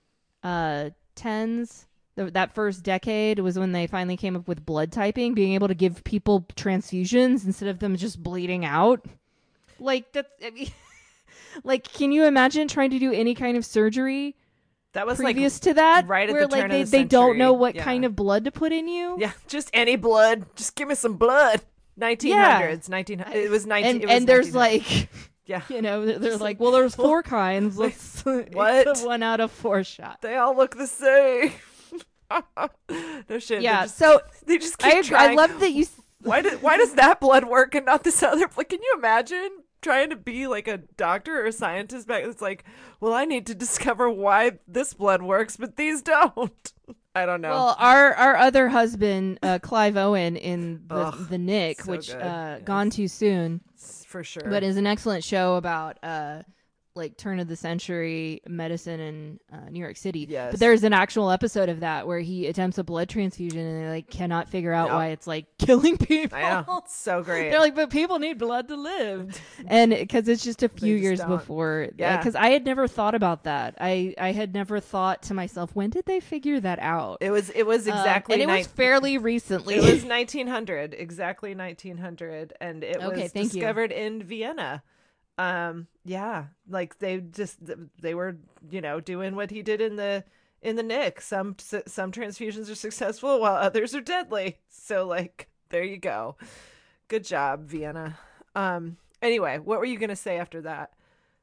Speaker 3: tens, the, that first decade was when they finally came up with blood typing, being able to give people transfusions instead of them just bleeding out. Like that's, I mean, like, can you imagine trying to do any kind of surgery
Speaker 1: That was
Speaker 3: previous
Speaker 1: like
Speaker 3: to that,
Speaker 1: right at
Speaker 3: where
Speaker 1: the
Speaker 3: like
Speaker 1: turn
Speaker 3: they,
Speaker 1: of the
Speaker 3: they don't know
Speaker 1: century.
Speaker 3: what
Speaker 1: Yeah.
Speaker 3: kind of blood to put in you?
Speaker 1: yeah, just any blood. Just give me some blood. nineteen hundreds, nineteen. It was nineteen.
Speaker 3: And
Speaker 1: it was
Speaker 3: and there's
Speaker 1: nineteen hundred.
Speaker 3: like,
Speaker 1: yeah,
Speaker 3: you know, they're
Speaker 1: Just
Speaker 3: like,
Speaker 1: like,
Speaker 3: well, there's
Speaker 1: well,
Speaker 3: four kinds.
Speaker 1: like,
Speaker 3: Let's
Speaker 1: what?
Speaker 3: it's a one out of four shot.
Speaker 1: they all look the same. No shit. they
Speaker 3: Yeah,
Speaker 1: just-
Speaker 3: so
Speaker 1: they just keep
Speaker 3: I I
Speaker 1: trying.
Speaker 3: love that you.
Speaker 1: Why did why does that blood work and not this other? Like, can you imagine trying to be like a doctor or a scientist back? It's like, well, I need to discover why this blood works, but these don't. I don't know.
Speaker 3: Well, our our other husband, uh, Clive Owen in the
Speaker 1: Ugh,
Speaker 3: the Nick,
Speaker 1: so
Speaker 3: which
Speaker 1: good.
Speaker 3: uh,
Speaker 1: Yes.
Speaker 3: gone too soon,
Speaker 1: For sure.
Speaker 3: but is an excellent show about uh, like turn of the century medicine in uh, New York City.
Speaker 1: Yes.
Speaker 3: But there's an actual episode of that where he attempts a blood transfusion and they like cannot figure out
Speaker 1: Yep.
Speaker 3: why it's like killing people.
Speaker 1: I know. It's so great.
Speaker 3: They're like, but people need blood to live, and because it's just a few
Speaker 1: just
Speaker 3: years
Speaker 1: don't.
Speaker 3: before.
Speaker 1: Yeah.
Speaker 3: Because I had never thought about that. I I had never thought to myself, when did they figure that out?
Speaker 1: it was it was
Speaker 3: Um,
Speaker 1: exactly
Speaker 3: and it was
Speaker 1: nine-
Speaker 3: fairly recently.
Speaker 1: it was nineteen hundred, exactly nineteen hundred, and it
Speaker 3: Okay,
Speaker 1: was
Speaker 3: thank you.
Speaker 1: discovered in Vienna. Um yeah, like they just they were, you know, doing what he did in the in the Nick. Some some transfusions are successful while others are deadly. So like there you go. Good job, Vienna. Um anyway, what were you going to say after that?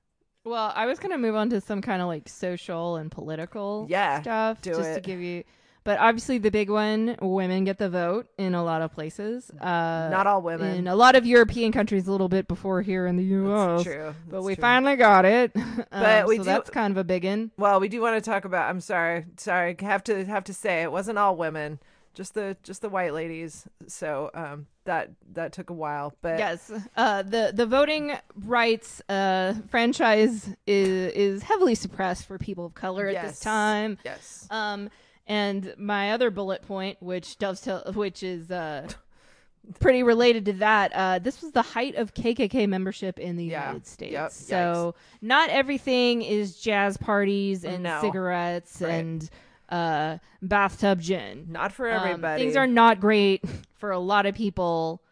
Speaker 3: Well, I was gonna move on to some kind of like social and political
Speaker 1: Yeah,
Speaker 3: stuff,
Speaker 1: do
Speaker 3: just to
Speaker 1: it.
Speaker 3: give you. But obviously, the big one: women get the vote in a lot of places. Uh,
Speaker 1: Not all women.
Speaker 3: In a lot of European countries, a little bit before here in the U S.
Speaker 1: That's true.
Speaker 3: But
Speaker 1: That's
Speaker 3: we
Speaker 1: true.
Speaker 3: finally got it.
Speaker 1: But
Speaker 3: Um,
Speaker 1: we
Speaker 3: so
Speaker 1: do-
Speaker 3: that's kind of a big one.
Speaker 1: Well, we do want to talk about. I'm sorry, sorry. Have to have to say it wasn't all women, just the just the white ladies. So um, that that took a while, but
Speaker 3: Yes, uh, the the voting rights uh, franchise is is heavily suppressed for people of color at
Speaker 1: Yes.
Speaker 3: this time.
Speaker 1: yes,
Speaker 3: Um, and my other bullet point, which dovetail, which is uh, pretty related to that, uh, this was the height of K K K membership in the
Speaker 1: Yeah.
Speaker 3: United States.
Speaker 1: Yep.
Speaker 3: So not everything is jazz parties and
Speaker 1: No.
Speaker 3: cigarettes
Speaker 1: Right.
Speaker 3: and uh, bathtub gin.
Speaker 1: not for
Speaker 3: Um,
Speaker 1: everybody.
Speaker 3: things are not great for a lot of people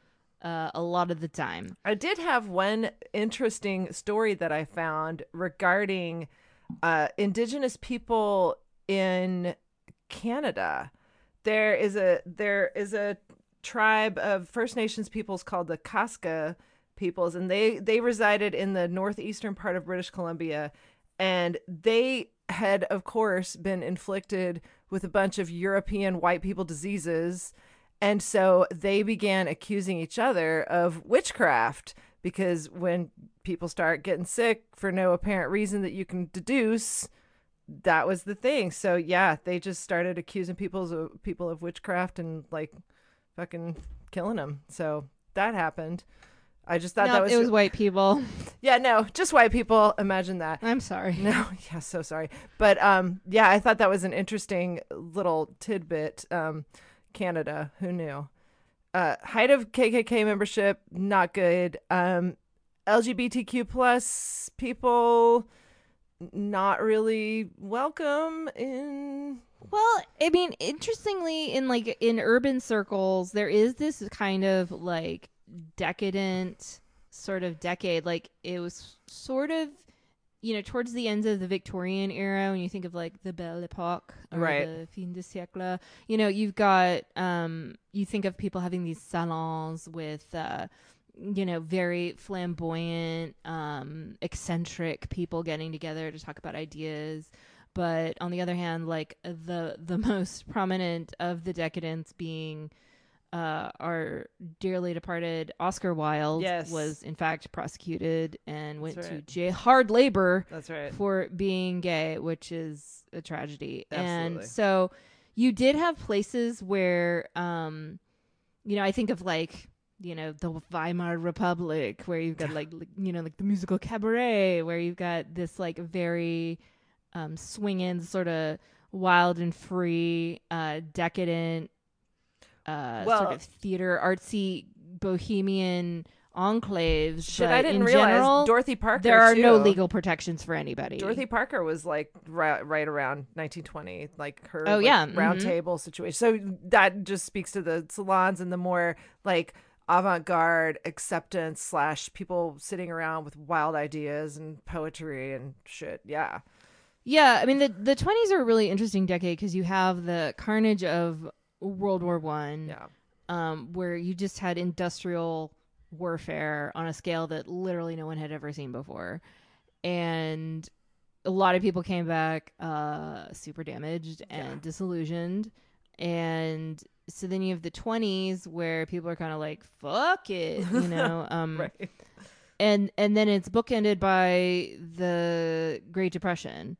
Speaker 3: uh, a lot of the time.
Speaker 1: I did have one interesting story that I found regarding uh, Indigenous people in Canada. There is a there is a tribe of First Nations peoples called the Kaska peoples, and they they resided in the northeastern part of British Columbia, and they had, of course, been inflicted with a bunch of European white people diseases. And so they began accusing each other of witchcraft, because when people start getting sick for no apparent reason that you can deduce, that was the thing. So yeah, they just started accusing people of people of witchcraft and like fucking killing them. So that happened. I just thought
Speaker 3: no,
Speaker 1: that was
Speaker 3: it was white people.
Speaker 1: Yeah, no, just white people. Imagine that.
Speaker 3: I'm sorry.
Speaker 1: No, yeah, so sorry. But um, yeah, I thought that was an interesting little tidbit. Um, Canada, who knew? Uh, height of K K K membership, not good. Um, L G B T Q plus people, not really welcome in.
Speaker 3: Well, I mean, interestingly, in like in urban circles, there is this kind of like decadent sort of decade. Like it was sort of, you know, towards the end of the Victorian era, when you think of like the Belle Epoque or
Speaker 1: Right.
Speaker 3: the fin de siècle, you know, you've got, um, you think of people having these salons with, uh, you know, very flamboyant, um, eccentric people getting together to talk about ideas. But on the other hand, like the the most prominent of the decadents being uh, our dearly departed Oscar Wilde,
Speaker 1: Yes.
Speaker 3: was in fact prosecuted and went
Speaker 1: That's
Speaker 3: to
Speaker 1: right.
Speaker 3: jail, hard labor
Speaker 1: That's right.
Speaker 3: for being gay, which is a tragedy.
Speaker 1: Absolutely.
Speaker 3: And so you did have places where, um, you know, I think of like, you know, the Weimar Republic, where you've got like, like, you know, like the musical cabaret, where you've got this like very um, swinging, sort of wild and free, uh, decadent, uh,
Speaker 1: Well-
Speaker 3: sort of theater, artsy, bohemian enclaves.
Speaker 1: Shit,
Speaker 3: but
Speaker 1: I didn't
Speaker 3: in
Speaker 1: realize
Speaker 3: general,
Speaker 1: Dorothy Parker.
Speaker 3: there are no
Speaker 1: too.
Speaker 3: legal protections for anybody.
Speaker 1: Dorothy Parker was like right, right around nineteen twenty, like her
Speaker 3: Oh,
Speaker 1: like,
Speaker 3: yeah,
Speaker 1: round
Speaker 3: mhm.
Speaker 1: table situation. So that just speaks to the salons and the more like avant-garde acceptance slash people sitting around with wild ideas and poetry and shit. Yeah.
Speaker 3: Yeah, I mean the the twenties are a really interesting decade because you have the carnage of World War One,
Speaker 1: Yeah.
Speaker 3: um, where you just had industrial warfare on a scale that literally no one had ever seen before, and a lot of people came back uh, super damaged and
Speaker 1: Yeah.
Speaker 3: disillusioned, and so then you have the twenties where people are kind of like fuck it, you know, um,
Speaker 1: Right.
Speaker 3: and and then it's bookended by the Great Depression.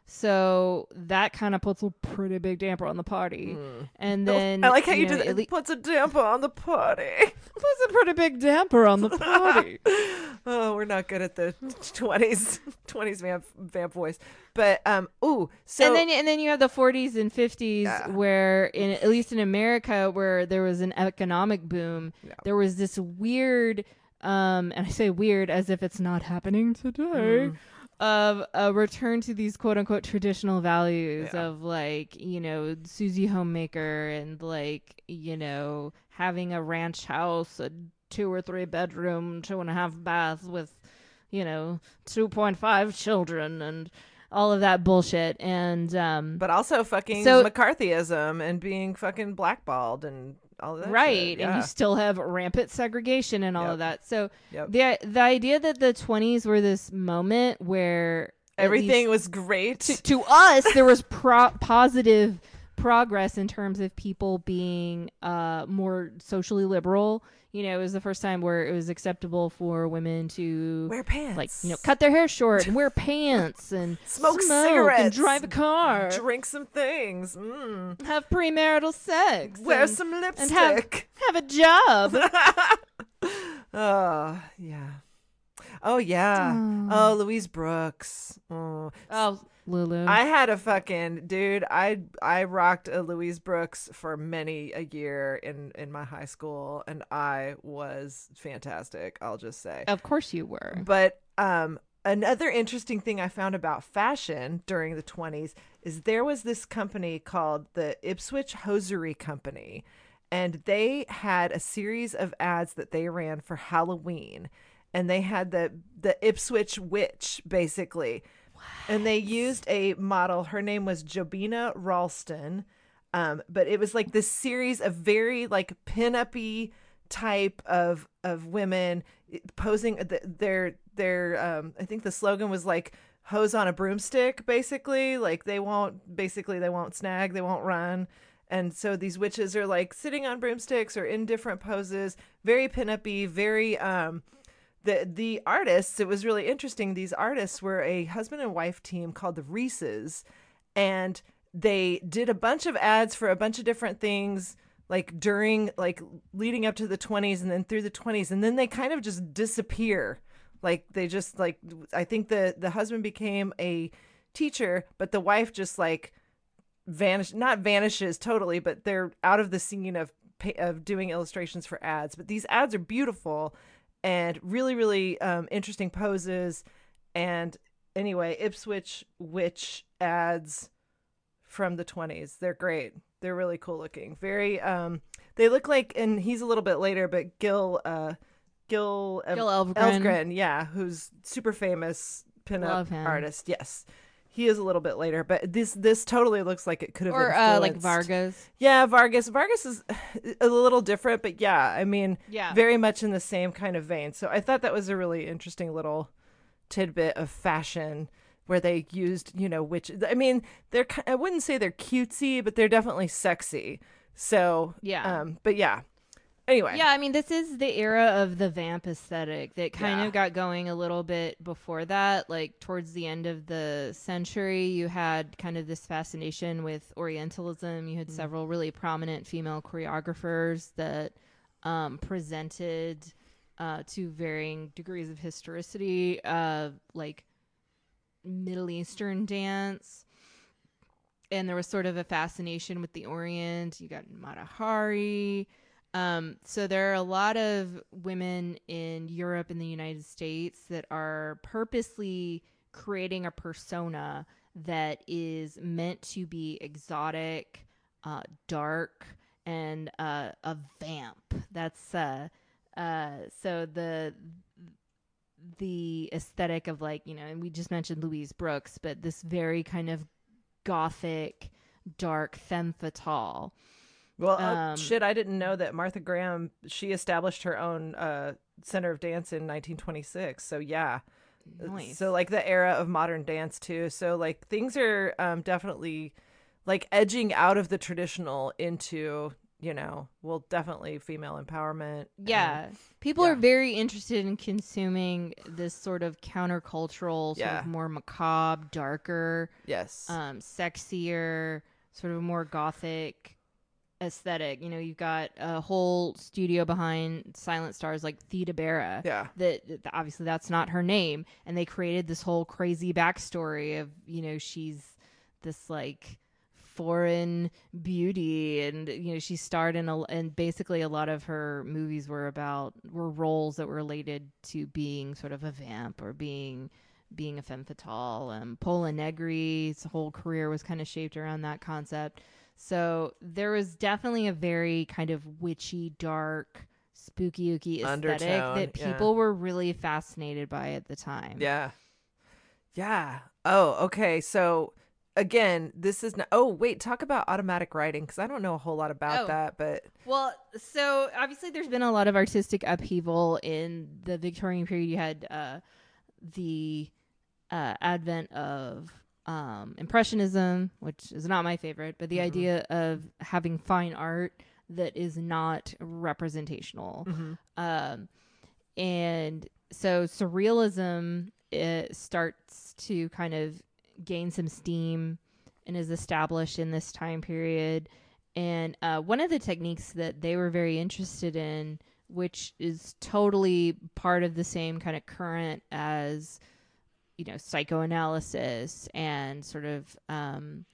Speaker 3: So that kind of puts a pretty big damper on the party.
Speaker 1: Mm.
Speaker 3: And then
Speaker 1: I like how you,
Speaker 3: know,
Speaker 1: do that.
Speaker 3: at le-
Speaker 1: It puts a damper on the party.
Speaker 3: puts a pretty big damper on the party.
Speaker 1: Oh, we're not good at the twenties, twenties vamp, vamp voice. But, um, ooh, so.
Speaker 3: and then and then you have the forties and fifties
Speaker 1: Yeah.
Speaker 3: where in at least in America where there was an economic boom,
Speaker 1: Yeah.
Speaker 3: there was this weird um and I say weird as if it's not happening today.
Speaker 1: Mm.
Speaker 3: Of a return to these quote unquote traditional values
Speaker 1: Yeah.
Speaker 3: of like, you know, Susie Homemaker and like, you know, having a ranch house, a two or three bedroom, two and a half bath with, you know, two point five children and all of that bullshit. And, um,
Speaker 1: But also fucking
Speaker 3: So-
Speaker 1: McCarthyism and being fucking blackballed and all of that
Speaker 3: right.
Speaker 1: shit.
Speaker 3: And
Speaker 1: Yeah.
Speaker 3: you still have rampant segregation and all
Speaker 1: Yep.
Speaker 3: of that. So
Speaker 1: Yep.
Speaker 3: the, the idea that the twenties were this moment where at
Speaker 1: Everything
Speaker 3: least-
Speaker 1: was great.
Speaker 3: to, to us there was pro- positive progress in terms of people being uh more socially liberal. You know, it was the first time where it was acceptable for women to
Speaker 1: Wear pants.
Speaker 3: like, you know, cut their hair short and wear pants and
Speaker 1: Smoke
Speaker 3: and
Speaker 1: cigarettes.
Speaker 3: drive a car,
Speaker 1: Drink some things. Mm.
Speaker 3: have premarital sex,
Speaker 1: Wear
Speaker 3: and
Speaker 1: some
Speaker 3: and
Speaker 1: lipstick.
Speaker 3: have a job.
Speaker 1: Oh, yeah. Oh, yeah. Oh, Louise Brooks. Oh.
Speaker 3: Oh, Lulu.
Speaker 1: I had a fucking dude. I I rocked a Louise Brooks for many a year in in my high school, and I was fantastic. I'll just say.
Speaker 3: of course you were.
Speaker 1: But um, another interesting thing I found about fashion during the twenties is there was this company called the Ipswich Hosiery Company, and they had a series of ads that they ran for Halloween, and they had the the Ipswich Witch basically, what? And they used a model. Her name was Jobina Ralston, um, but it was like this series of very like pin-up-y type of of women posing. Their their um, I think the slogan was like hose on a broomstick, basically. Like they won't basically they won't snag, they won't run. And so these witches are like sitting on broomsticks or in different poses, very pin-up-y, very um the the artists, it was really interesting. These artists were a husband and wife team called the Reeses, and they did a bunch of ads for a bunch of different things like during like leading up to the twenties and then through the twenties, and then they kind of just disappear. Like they just like I think the the husband became a teacher, but the wife just like vanish not vanishes totally, but they're out of the scene of of doing illustrations for ads. But these ads are beautiful and really really um interesting poses. And anyway, Ipswich Witch ads from the twenties, they're great. They're really cool looking, very um they look like, and he's a little bit later, but Gil uh Gil,
Speaker 3: Gil Elfgren.
Speaker 1: Elfgren, yeah, who's super famous pinup artist. Yes. He is a little bit later, but this this totally looks like it could have
Speaker 3: or
Speaker 1: been
Speaker 3: uh, like Vargas.
Speaker 1: Yeah, Vargas. Vargas is a little different, but yeah, I mean,
Speaker 3: yeah.
Speaker 1: very much in the same kind of vein. So I thought that was a really interesting little tidbit of fashion where they used, you know, which I mean, they're I wouldn't say they're cutesy, but they're definitely sexy. So
Speaker 3: yeah,
Speaker 1: um, but yeah. Anyway.
Speaker 3: Yeah, I mean, this is the era of the vamp aesthetic that kind
Speaker 1: yeah.
Speaker 3: of got going a little bit before that. Like towards the end of the century, you had kind of this fascination with Orientalism. You had mm. several really prominent female choreographers that um, presented uh, to varying degrees of historicity, uh, like Middle Eastern dance. And there was sort of a fascination with the Orient. You got Mata Hari. Um, so there are a lot of women in Europe and the United States that are purposely creating a persona that is meant to be exotic, uh, dark, and uh, a vamp. That's uh, uh, so the the aesthetic of, like, you know, and we just mentioned Louise Brooks, but this very kind of gothic, dark femme fatale.
Speaker 1: Well,
Speaker 3: um,
Speaker 1: uh, shit, I didn't know that Martha Graham, she established her own uh, center of dance in nineteen twenty-six. So, yeah.
Speaker 3: Nice.
Speaker 1: So, like, the era of modern dance, too. So, like, things are um, definitely, like, edging out of the traditional into, you know, well, definitely female empowerment.
Speaker 3: Yeah.
Speaker 1: And,
Speaker 3: People
Speaker 1: yeah.
Speaker 3: are very interested in consuming this sort of countercultural,
Speaker 1: yeah.
Speaker 3: sort of more macabre, darker,
Speaker 1: yes,
Speaker 3: um, sexier, sort of more gothic aesthetic. You know, you've got a whole studio behind Silent Stars like Theda Bara.
Speaker 1: Yeah.
Speaker 3: That, that obviously that's not her name, and they created this whole crazy backstory of, you know, she's this like foreign beauty, and you know she starred in a, and basically a lot of her movies were about were roles that were related to being sort of a vamp or being being a femme fatale. Um, Pola Negri's whole career was kind of shaped around that concept. So there was definitely a very kind of witchy, dark, spooky, ooky aesthetic
Speaker 1: undertone,
Speaker 3: that people
Speaker 1: yeah.
Speaker 3: were really fascinated by at the time.
Speaker 1: Yeah. Yeah. Oh, okay. So again, this is not, oh, wait, talk about automatic writing, because I don't know a whole lot about
Speaker 3: oh.
Speaker 1: that, but.
Speaker 3: Well, so obviously there's been a lot of artistic upheaval in the Victorian period. You had uh, the uh, advent of um, Impressionism, which is not my favorite, but the mm-hmm. idea of having fine art that is not representational.
Speaker 1: Mm-hmm.
Speaker 3: Um, and so Surrealism, it starts to kind of gain some steam and is established in this time period. And uh, one of the techniques that they were very interested in, which is totally part of the same kind of current as, you know, psychoanalysis and sort of um,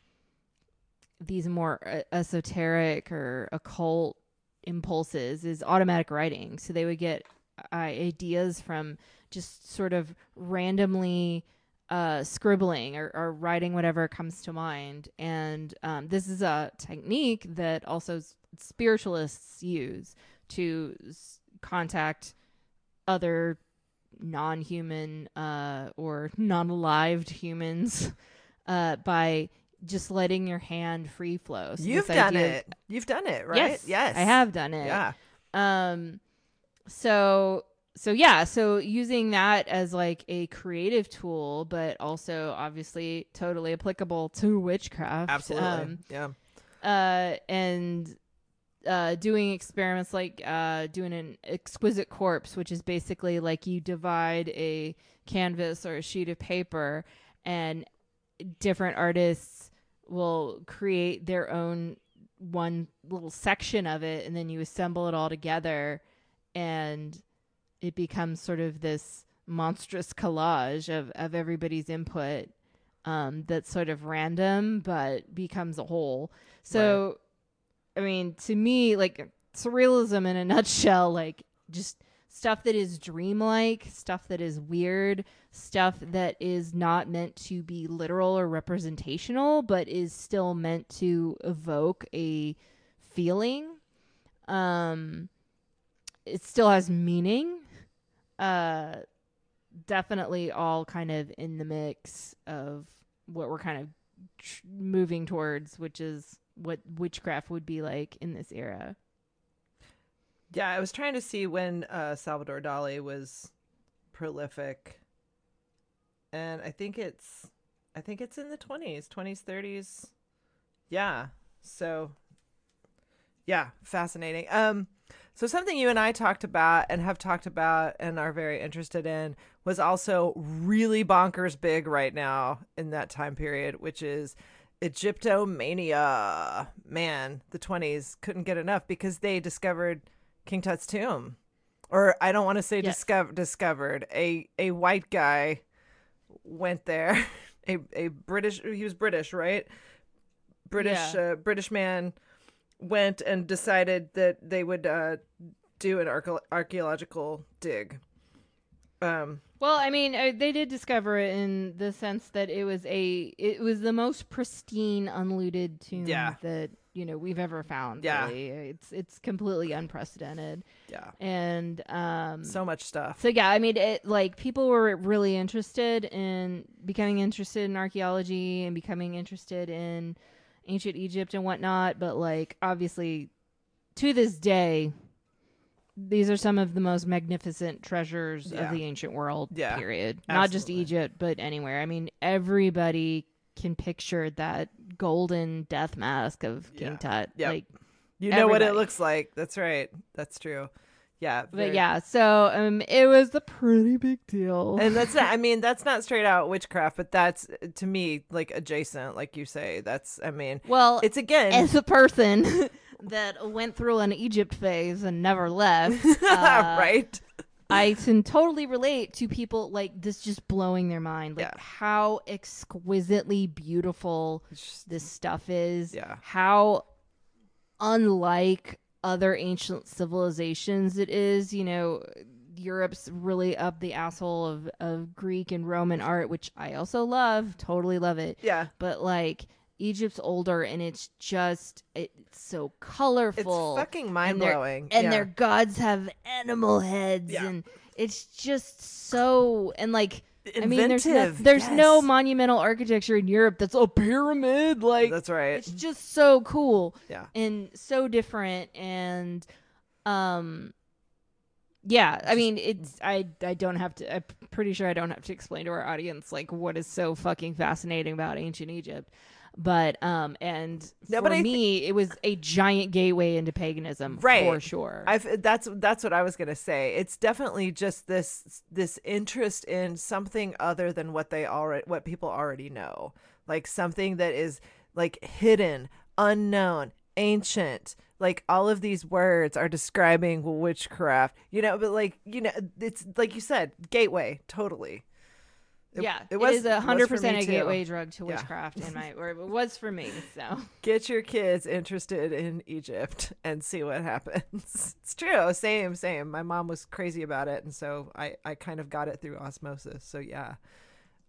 Speaker 3: these more uh, esoteric or occult impulses, is automatic writing. So they would get uh, ideas from just sort of randomly uh, scribbling or, or writing whatever comes to mind. And um, this is a technique that also s- spiritualists use to s- contact other non-human uh, or non-lived humans uh, by just letting your hand free flow. So
Speaker 1: You've
Speaker 3: this
Speaker 1: done
Speaker 3: idea of-
Speaker 1: it. You've done it, right?
Speaker 3: Yes,
Speaker 1: Yes.
Speaker 3: I have done it.
Speaker 1: Yeah.
Speaker 3: Um, so so yeah, so using that as like a creative tool, but also obviously totally applicable to witchcraft.
Speaker 1: Absolutely.
Speaker 3: Um,
Speaker 1: yeah.
Speaker 3: uh, and uh, doing experiments like uh, doing an exquisite corpse, which is basically like you divide a canvas or a sheet of paper, and different artists will create their own one little section of it, and then you assemble it all together, and it becomes sort of this monstrous collage of, of everybody's input um, that's sort of random but becomes a whole. So, right. I mean, to me, like surrealism in a nutshell, like just stuff that is dreamlike, stuff that is weird, stuff that is not meant to be literal or representational, but is still meant to evoke a feeling. Um, it still has meaning. Uh, definitely all kind of in the mix of what we're kind of tr- moving towards, which is what witchcraft would be like in this era.
Speaker 1: Yeah, I was trying to see when uh, Salvador Dali was prolific, and I think it's, I think it's in the twenties, twenties, thirties. Yeah, so yeah, fascinating. Um, so something you and I talked about and have talked about and are very interested in was also really bonkers big right now in that time period, which is Egyptomania. Man, the twenties couldn't get enough because they discovered King Tut's tomb. Or I don't want to say
Speaker 3: Yes.
Speaker 1: discover, discovered. A a white guy went there. A a British, he was British, right? British
Speaker 3: Yeah.
Speaker 1: uh, British man went and decided that they would uh, do an arche- archaeological dig. Um,
Speaker 3: Well, I mean, uh, they did discover it in the sense that it was a it was the most pristine, unlooted tomb
Speaker 1: Yeah.
Speaker 3: that you know we've ever found.
Speaker 1: Yeah.
Speaker 3: Really, it's it's completely unprecedented,
Speaker 1: yeah,
Speaker 3: and um,
Speaker 1: so much stuff.
Speaker 3: so yeah, I mean, it like people were really interested in becoming interested in archaeology and becoming interested in ancient Egypt and whatnot, but like obviously, to this day, these are some of the most magnificent treasures
Speaker 1: Yeah.
Speaker 3: of the ancient world,
Speaker 1: Yeah,
Speaker 3: period. Not just
Speaker 1: absolutely.
Speaker 3: Egypt, but anywhere. I mean, everybody can picture that golden death mask of King
Speaker 1: Yeah.
Speaker 3: Tut.
Speaker 1: Yep.
Speaker 3: Like,
Speaker 1: You know what it
Speaker 3: everybody.
Speaker 1: looks like. That's right. That's true. Yeah.
Speaker 3: but
Speaker 1: very-
Speaker 3: yeah, so um, it was a pretty big deal.
Speaker 1: And that's not, I mean, that's not straight out witchcraft, but that's to me like adjacent, like you say. That's, I mean,
Speaker 3: well,
Speaker 1: it's again.
Speaker 3: as a person that went through an Egypt phase and never left, uh,
Speaker 1: right?
Speaker 3: I can totally relate to people like this just blowing their mind. Like
Speaker 1: Yeah.
Speaker 3: how exquisitely beautiful
Speaker 1: It's just-
Speaker 3: this stuff is.
Speaker 1: Yeah.
Speaker 3: How unlike other ancient civilizations it is. You know, Europe's really up the asshole of, of Greek and Roman art, which I also love. Totally love it.
Speaker 1: yeah.
Speaker 3: But like Egypt's older and it's just it's so colorful.
Speaker 1: It's fucking
Speaker 3: and
Speaker 1: mind
Speaker 3: their-
Speaker 1: blowing.
Speaker 3: And
Speaker 1: yeah.
Speaker 3: their gods have animal heads
Speaker 1: Yeah.
Speaker 3: and it's just so and like I mean there's no,
Speaker 1: Inventive,
Speaker 3: there's no
Speaker 1: yes.
Speaker 3: monumental architecture in Europe that's a pyramid like
Speaker 1: That's right.
Speaker 3: it's just so cool
Speaker 1: Yeah.
Speaker 3: and so different and um yeah, I mean it's I I don't have to I'm pretty sure I don't have to explain to our audience like what is so fucking fascinating about ancient Egypt. But um and
Speaker 1: No,
Speaker 3: for
Speaker 1: but I
Speaker 3: me it was a giant gateway into paganism
Speaker 1: Right.
Speaker 3: for sure.
Speaker 1: I've that's that's what I was gonna say. It's definitely just this this interest in something other than what they already what people already know, like something that is like hidden, unknown, ancient. Like all of these words are describing witchcraft, you know. But like you know, it's like you said, gateway, totally. It-
Speaker 3: yeah,
Speaker 1: it was
Speaker 3: is a
Speaker 1: it was
Speaker 3: hundred
Speaker 1: for me
Speaker 3: percent a
Speaker 1: too.
Speaker 3: gateway drug to
Speaker 1: Yeah.
Speaker 3: witchcraft in my or it was for me. So
Speaker 1: Get your kids interested in Egypt and see what happens. It's true. Same, same. My mom was crazy about it. And so I, I kind of got it through osmosis. So yeah.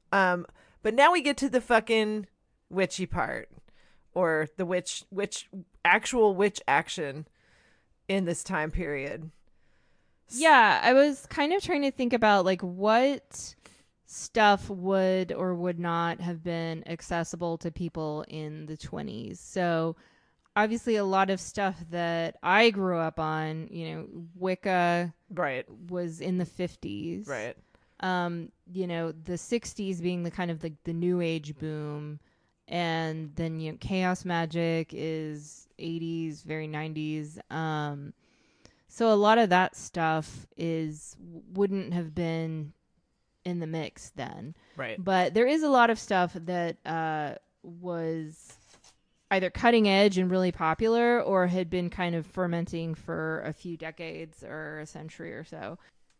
Speaker 1: Um, but now we get to the fucking witchy part, or the witch, witch, actual witch action in this time period.
Speaker 3: Yeah, I was kind of trying to think about like what stuff would or would not have been accessible to people in the twenties. So obviously a lot of stuff that I grew up on, you know, Wicca
Speaker 1: Right.
Speaker 3: was in the fifties.
Speaker 1: Right.
Speaker 3: Um, you know, the sixties being the kind of the, the new age boom, and then you know chaos magic is eighties, very nineties. Um so a lot of that stuff is wouldn't have been in the mix then.
Speaker 1: Right.
Speaker 3: But there is a lot of stuff that uh was either cutting edge and really popular or had been kind of fermenting for a few decades or a century or so.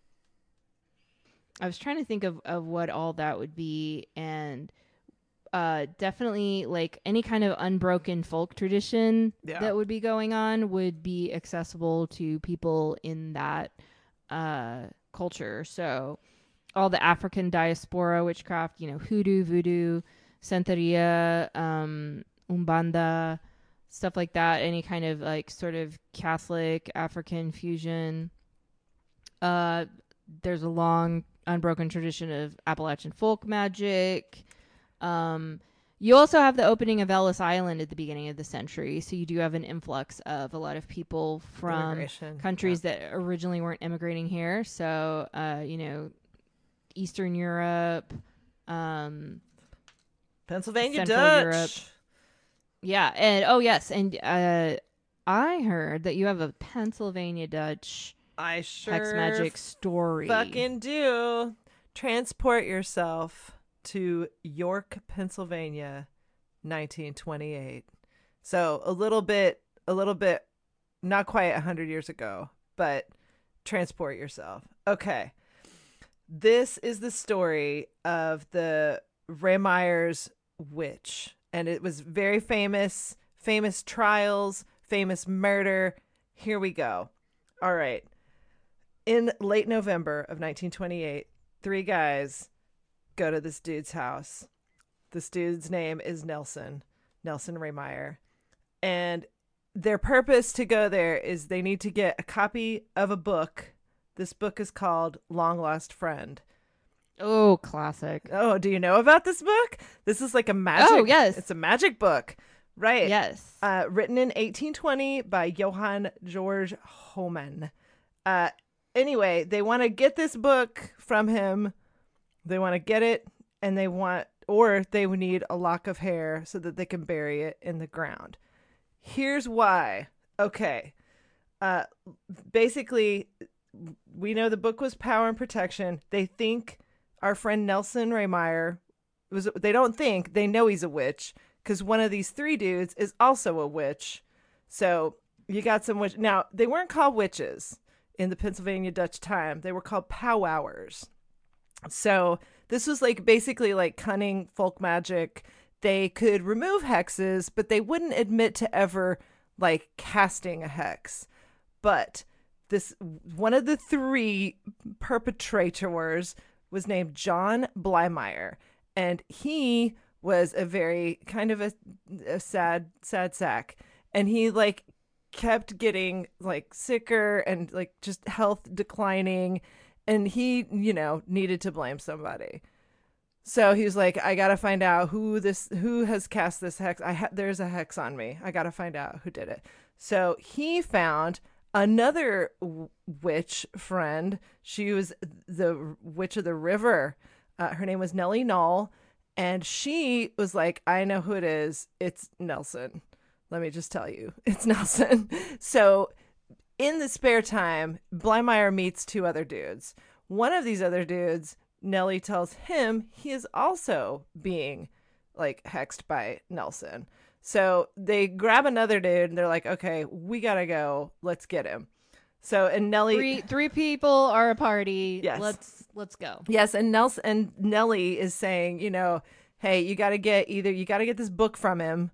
Speaker 3: I was trying to think of, of what all that would be, and uh, definitely like any kind of unbroken folk tradition
Speaker 1: Yeah.
Speaker 3: that would be going on would be accessible to people in that uh, culture. So all the African diaspora witchcraft, you know, hoodoo, voodoo, Santeria, um, Umbanda, stuff like that, any kind of like sort of Catholic African fusion. Uh, there's a long unbroken tradition of Appalachian folk magic. Um, you also have the opening of Ellis Island at the beginning of the century, so you do have an influx of a lot of people from
Speaker 1: Immigration,
Speaker 3: countries that originally weren't immigrating here. So, uh, you know, Eastern Europe, um,
Speaker 1: Pennsylvania
Speaker 3: Central
Speaker 1: Dutch.
Speaker 3: Europe. Yeah, and oh yes, and uh, I heard that you have a Pennsylvania Dutch
Speaker 1: I sure
Speaker 3: hex magic story.
Speaker 1: fucking do. Transport yourself to York, Pennsylvania, nineteen twenty-eight. So a little bit, a little bit, not quite a hundred years ago, but transport yourself. Okay. This is the story of the Reymeyers witch, and it was very famous, famous trials, famous murder. Here we go. All right. In late November of nineteen twenty-eight, three guys go to this dude's house. This dude's name is Nelson, Nelson Reymeyer. And their purpose to go there is they need to get a copy of a book. This book is called Long Lost Friend.
Speaker 3: Oh, classic.
Speaker 1: Oh, do you know about this book? This is like a magic.
Speaker 3: Oh, yes.
Speaker 1: It's a magic book. Right.
Speaker 3: Yes.
Speaker 1: Uh, written in eighteen twenty by Johann Georg Hohmann. Uh, anyway, they want to get this book from him. They want to get it, and they want, or they would need a lock of hair so that they can bury it in the ground. Here's why. Okay. Uh, basically, we know the book was Power and Protection. They think our friend Nelson Reymeyer was, they don't think, they know he's a witch, because one of these three dudes is also a witch. So you got some witch. Now, they weren't called witches in the Pennsylvania Dutch time. They were called powwowers. So this was like basically like cunning folk magic. They could remove hexes, but they wouldn't admit to ever like casting a hex. But this one of the three perpetrators was named John Blymeyer, and he was a very kind of a, a sad, sad sack. And he like kept getting like sicker and like just health declining. And he, you know, needed to blame somebody. So he was like, I got to find out who this, who has cast this hex. I ha- There's a hex on me. I got to find out who did it. So he found another w- witch friend. She was the witch of the river. Uh, her name was Nellie Knoll. And she was like, I know who it is. It's Nelson. Let me just tell you, it's Nelson. So in the spare time, Blymeyer meets two other dudes. One of these other dudes, Nellie tells him he is also being like hexed by Nelson. So they grab another dude and they're like, okay, we gotta go. Let's get him. So, and Nellie,
Speaker 3: Three three people are a party.
Speaker 1: Yes.
Speaker 3: Let's let's go.
Speaker 1: yes, and Nelson and Nellie is saying, you know, hey, you got to get either you got to get this book from him,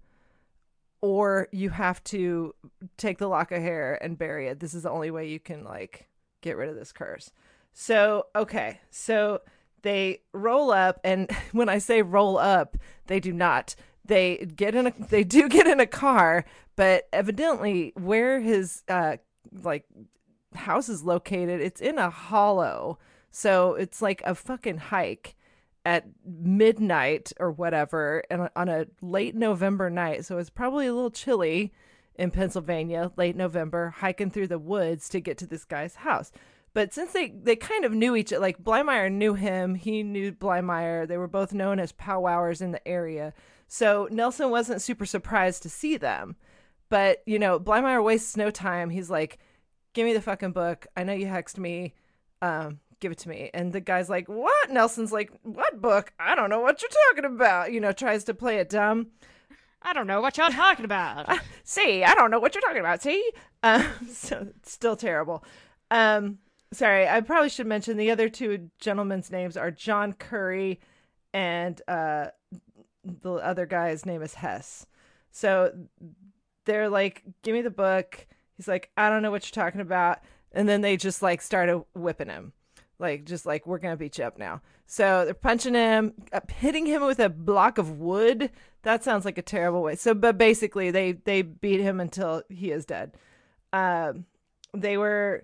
Speaker 1: or you have to take the lock of hair and bury it. This is the only way you can like get rid of this curse. So, okay. So they roll up, and when I say roll up, they do not. They get in a they do get in a car, but evidently where his uh like house is located, it's in a hollow. So it's like a fucking hike at midnight or whatever, and on a late November night. So it's probably a little chilly in Pennsylvania, late November, hiking through the woods to get to this guy's house. But since they, they kind of knew each other, like Blymeyer knew him, he knew Blymeyer. They were both known as powwowers in the area. So Nelson wasn't super surprised to see them. But, you know, Blymeyer wastes no time. He's like, give me the fucking book. I know you hexed me. Um, give it to me. And the guy's like, what? Nelson's like, what book? I don't know what you're talking about. You know, tries to play it dumb.
Speaker 3: I don't know what y'all talking about.
Speaker 1: uh, see, I don't know what you're talking about. See? Um, so it's still terrible. Um, sorry, I probably should mention the other two gentlemen's names are John Curry, and uh, the other guy's name is Hess. So they're like, give me the book. He's like, I don't know what you're talking about. And then they just like started whipping him. Like, just like, we're going to beat you up now. So they're punching him, uh, hitting him with a block of wood. That sounds like a terrible way. So, but basically they, they beat him until he is dead. Um, they were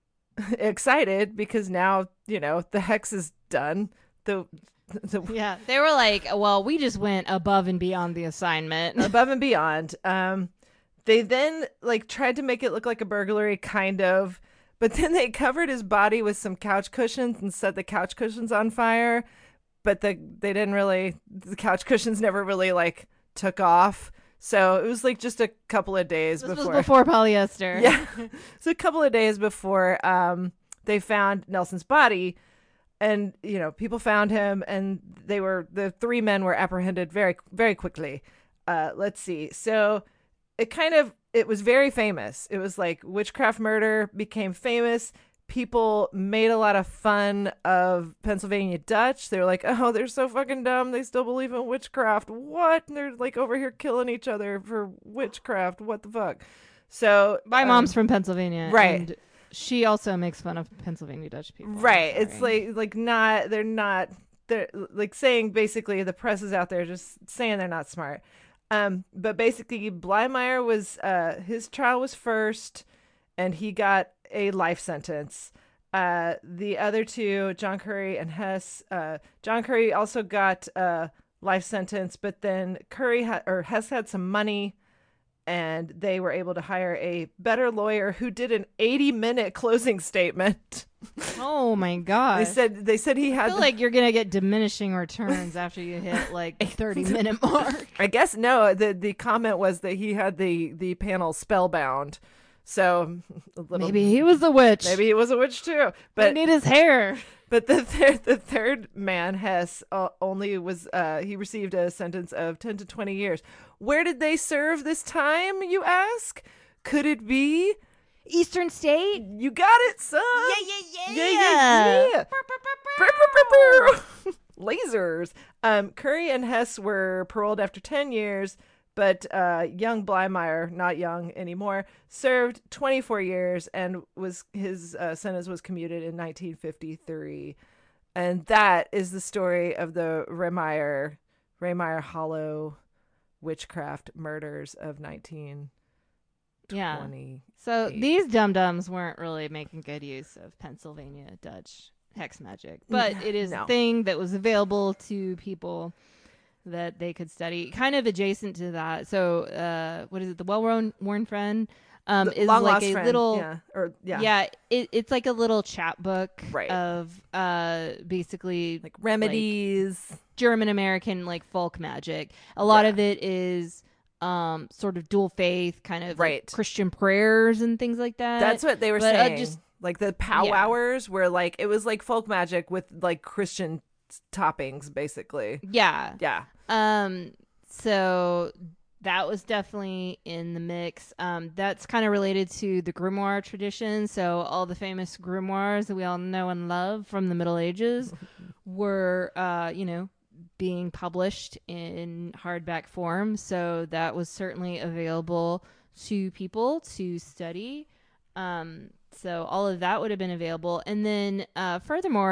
Speaker 1: excited because now, you know, the hex is done. The, the
Speaker 3: Yeah, they were like, well, we just went above and beyond the assignment.
Speaker 1: above and beyond. Um, they then like tried to make it look like a burglary, kind of. But then they covered his body with some couch cushions and set the couch cushions on fire. But the they didn't really, the couch cushions never really like took off. So it was like just a couple of days
Speaker 3: this
Speaker 1: before.
Speaker 3: was before polyester.
Speaker 1: Yeah. So a couple of days before um, they found Nelson's body. And, you know, people found him, and they were, the three men were apprehended very, very quickly. Uh, let's see. So it kind of, it was very famous. It was like witchcraft murder became famous. People made a lot of fun of Pennsylvania Dutch. They were like, oh, they're so fucking dumb. They still believe in witchcraft. What? And they're like over here killing each other for witchcraft. What the fuck? So
Speaker 3: My
Speaker 1: um,
Speaker 3: mom's from Pennsylvania.
Speaker 1: right.
Speaker 3: And she also makes fun of Pennsylvania Dutch people.
Speaker 1: Right.
Speaker 3: I'm
Speaker 1: It's
Speaker 3: sorry.
Speaker 1: like, like not, they're not, they're like saying basically the press is out there just saying they're not smart. Um, but basically Blymeyer was, uh, his trial was first, and he got a life sentence. Uh, the other two, John Curry and Hess, uh, John Curry also got a life sentence, but then Curry had, or Hess had some money, and they were able to hire a better lawyer who did an eighty minute closing statement.
Speaker 3: Oh my god!
Speaker 1: They said they said he
Speaker 3: I
Speaker 1: had.
Speaker 3: feel like you're gonna get diminishing returns after you hit like the thirty minute mark.
Speaker 1: I guess no. the The comment was that he had the the panel spellbound. So a little,
Speaker 3: Maybe he was a witch.
Speaker 1: maybe he was a witch too.
Speaker 3: But
Speaker 1: But
Speaker 3: need his hair.
Speaker 1: but the third the third man, Hess, uh, only was uh, he received a sentence of ten to twenty years. Where did they serve this time, you ask? Could it be
Speaker 3: Eastern State.
Speaker 1: You got it, son.
Speaker 3: Yeah, yeah,
Speaker 1: Yeah, yeah, yeah. Brr, brr, brr, brr. Lasers. Um, Curry and Hess were paroled after ten years, but uh, young Blymeyer, not young anymore, served twenty-four years, and was his uh, sentence was commuted in nineteen fifty-three. And that is the story of the Raymeyer, Raymeyer Hollow witchcraft murders of nineteen twenty.
Speaker 3: Yeah. So
Speaker 1: eight.
Speaker 3: these dum-dums weren't really making good use of Pennsylvania Dutch hex magic, but it is
Speaker 1: No.
Speaker 3: a thing that was available to people that they could study. Kind of adjacent to that. So, uh, what is it? The well-worn worn friend um,
Speaker 1: The
Speaker 3: is
Speaker 1: long
Speaker 3: like
Speaker 1: lost
Speaker 3: a
Speaker 1: friend.
Speaker 3: little.
Speaker 1: yeah, or yeah,
Speaker 3: Yeah, it, it's like a little chapbook
Speaker 1: Right.
Speaker 3: of uh, basically
Speaker 1: like remedies.
Speaker 3: German American like folk magic. A lot
Speaker 1: Yeah.
Speaker 3: of it is um sort of dual faith, kind of like
Speaker 1: Right.
Speaker 3: Christian prayers and things like that.
Speaker 1: That's what they were
Speaker 3: but, uh,
Speaker 1: saying.
Speaker 3: just-
Speaker 1: like the powwowers were like, it was like folk magic with like Christian s- toppings, basically.
Speaker 3: yeah.
Speaker 1: Yeah.
Speaker 3: Um so that was definitely in the mix. Um that's kind of related to the grimoire tradition. So all the famous grimoires that we all know and love from the Middle Ages were uh, you know, being published in hardback form. So that was certainly available to people to study. Um, so all of that would have been available. And then uh, furthermore,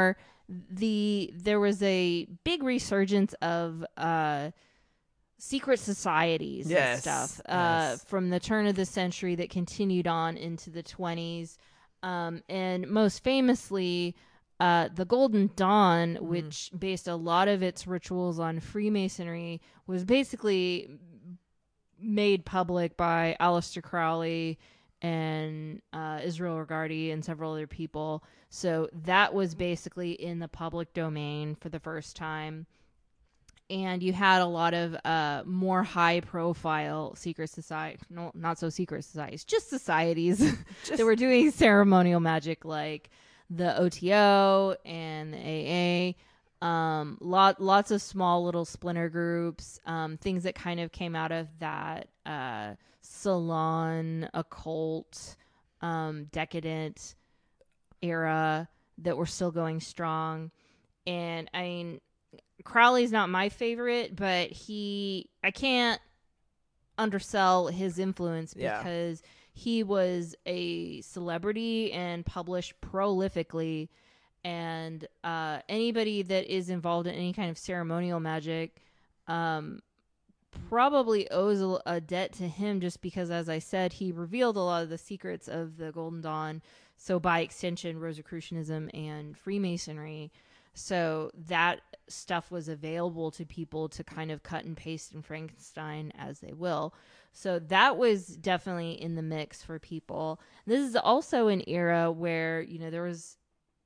Speaker 3: the there was a big resurgence of uh, secret societies
Speaker 1: Yes,
Speaker 3: and stuff uh,
Speaker 1: yes.
Speaker 3: from the turn of the century that continued on into the twenties. Um, and most famously, uh, the Golden Dawn, which based a lot of its rituals on Freemasonry, was basically made public by Aleister Crowley and uh, Israel Regardie and several other people. So that was basically in the public domain for the first time. And you had a lot of uh, more high-profile secret society, no, not so secret societies, just societies
Speaker 1: Just-
Speaker 3: that were doing ceremonial magic, like the O T O and the A A. Um, lot, lots of small little splinter groups, um, things that kind of came out of that uh, salon, occult, um, decadent era that were still going strong. And I mean, Crowley's not my favorite, but he, I can't undersell his influence
Speaker 1: Yeah.
Speaker 3: because he was a celebrity and published prolifically. And uh, anybody that is involved in any kind of ceremonial magic um, probably owes a, a debt to him, just because, as I said, he revealed a lot of the secrets of the Golden Dawn. So by extension, Rosicrucianism and Freemasonry. So that stuff was available to people to kind of cut and paste and Frankenstein as they will. So that was definitely in the mix for people. This is also an era where, you know, there was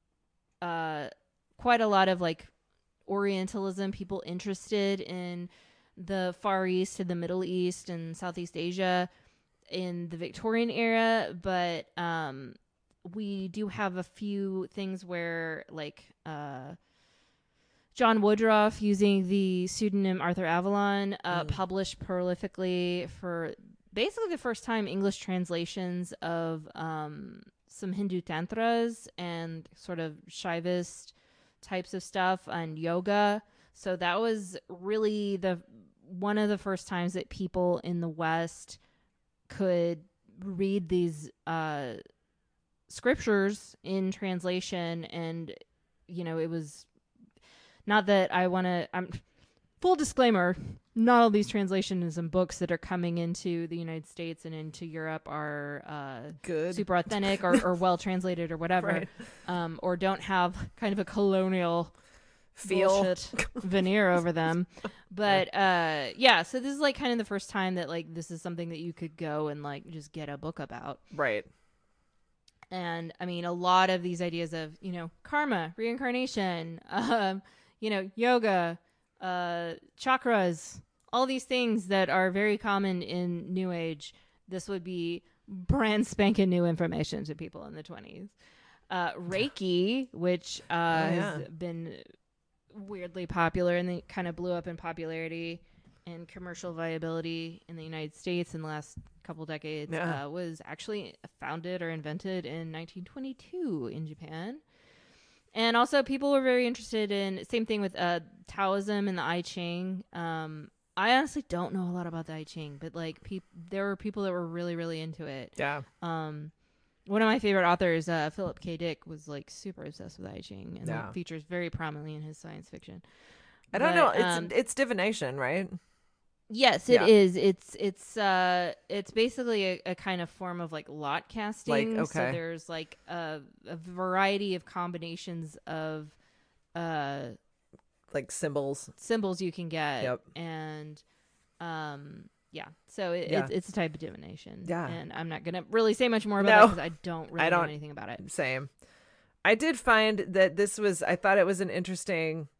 Speaker 3: uh, quite a lot of like Orientalism, people interested in the Far East and the Middle East and Southeast Asia in the Victorian era. But um, we do have a few things where like uh, John Woodruff, using the pseudonym Arthur Avalon, uh,
Speaker 1: Mm.
Speaker 3: published prolifically for basically the first time English translations of um, some Hindu tantras and sort of Shaivist types of stuff and yoga. So that was really the one of the first times that people in the West could read these uh, scriptures in translation. And, you know, it was not that I want to, I'm full disclaimer, not all these translations and books that are coming into the United States and into Europe are uh,
Speaker 1: Good.
Speaker 3: super authentic or, or well translated or whatever,
Speaker 1: Right.
Speaker 3: um, or don't have kind of a colonial
Speaker 1: Feel.
Speaker 3: bullshit veneer over them. But uh, yeah, so this is like kind of the first time that like this is something that you could go and like just get a book about.
Speaker 1: Right.
Speaker 3: And I mean, a lot of these ideas of, you know, karma, reincarnation, um, you know, yoga, uh, chakras, all these things that are very common in New Age, this would be brand spanking new information to people in the twenties. Uh, Reiki, which uh,
Speaker 1: Oh, yeah.
Speaker 3: has been weirdly popular and then kind of blew up in popularity and commercial viability in the United States in the last couple decades,
Speaker 1: Yeah.
Speaker 3: uh, was actually founded or invented in nineteen twenty-two in Japan. And also people were very interested in, same thing with uh, Taoism and the I Ching. Um, I honestly don't know a lot about the I Ching, but like peop- there were people that were really, really into it.
Speaker 1: Yeah.
Speaker 3: Um, one of my favorite authors, uh, Philip K. Dick, was like super obsessed with I Ching and
Speaker 1: Yeah.
Speaker 3: like, features very prominently in his science fiction.
Speaker 1: I don't
Speaker 3: But,
Speaker 1: know. It's
Speaker 3: um,
Speaker 1: it's divination, right?
Speaker 3: Yes, it
Speaker 1: Yeah.
Speaker 3: is. It's it's uh it's basically a, a kind of form of like lot casting.
Speaker 1: Like,
Speaker 3: So
Speaker 1: okay.
Speaker 3: there's like a, a variety of combinations of uh
Speaker 1: Like symbols.
Speaker 3: symbols you can get.
Speaker 1: Yep.
Speaker 3: And um yeah, so it,
Speaker 1: Yeah.
Speaker 3: it's it's a type of divination.
Speaker 1: Yeah.
Speaker 3: And I'm not gonna really say much more about
Speaker 1: No.
Speaker 3: that because I don't really
Speaker 1: I
Speaker 3: know
Speaker 1: don't-
Speaker 3: anything about it.
Speaker 1: Same. I did find that this was, I thought it was an interesting,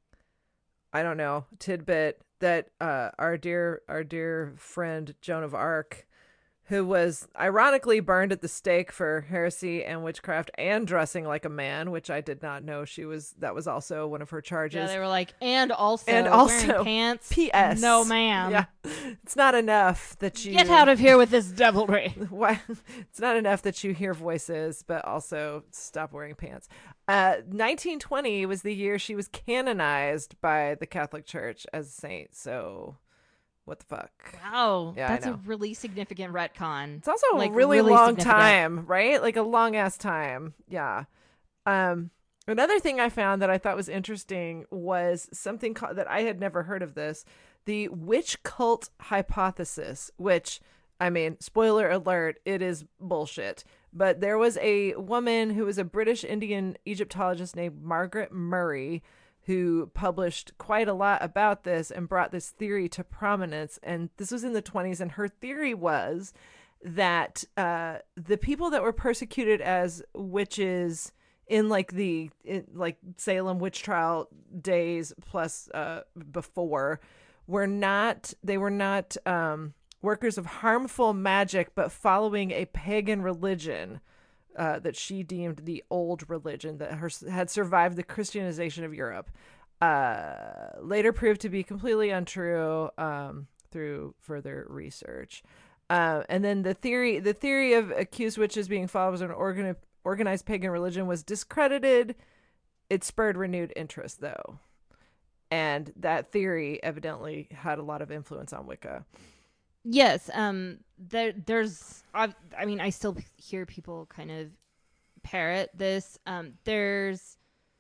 Speaker 1: I don't know, tidbit that uh, our dear, our dear friend Joan of Arc, who was ironically burned at the stake for heresy and witchcraft and dressing like a man, which I did not know she was, that was also one of her charges.
Speaker 3: Yeah, they were like, and also,
Speaker 1: And
Speaker 3: wearing
Speaker 1: also,
Speaker 3: pants.
Speaker 1: P S
Speaker 3: No, ma'am.
Speaker 1: Yeah. It's not enough that you
Speaker 3: Get out of here with this devilry.
Speaker 1: Why? It's not enough that you hear voices, but also stop wearing pants. Uh, nineteen twenty was the year she was canonized by the Catholic Church as a saint. So, what the fuck?
Speaker 3: Wow,
Speaker 1: Yeah, I
Speaker 3: that's a
Speaker 1: know.
Speaker 3: really significant retcon.
Speaker 1: It's also
Speaker 3: Like,
Speaker 1: a really,
Speaker 3: really
Speaker 1: long
Speaker 3: significant.
Speaker 1: time, right? Like a long ass time. Yeah. Um, Another thing I found that I thought was interesting was something called, that I had never heard of this, the witch cult hypothesis, which, I mean, spoiler alert, it is bullshit. But there was a woman who was a British Indian Egyptologist named Margaret Murray who published quite a lot about this and brought this theory to prominence. And this was in the twenties. And her theory was that uh, the people that were persecuted as witches in like the in like Salem witch trial days plus uh, before were not, they were not um, workers of harmful magic, but following a pagan religion uh, that she deemed the old religion that her, had survived the Christianization of Europe. Uh, later proved to be completely untrue um, through further research. Uh, and then the theory, the theory of accused witches being followers of an organ, organized pagan religion was discredited. It spurred renewed interest, though. And that theory evidently had a lot of influence on Wicca.
Speaker 3: Yes. Um. There. There's. I. I mean, I still hear people kind of parrot this. Um. There's.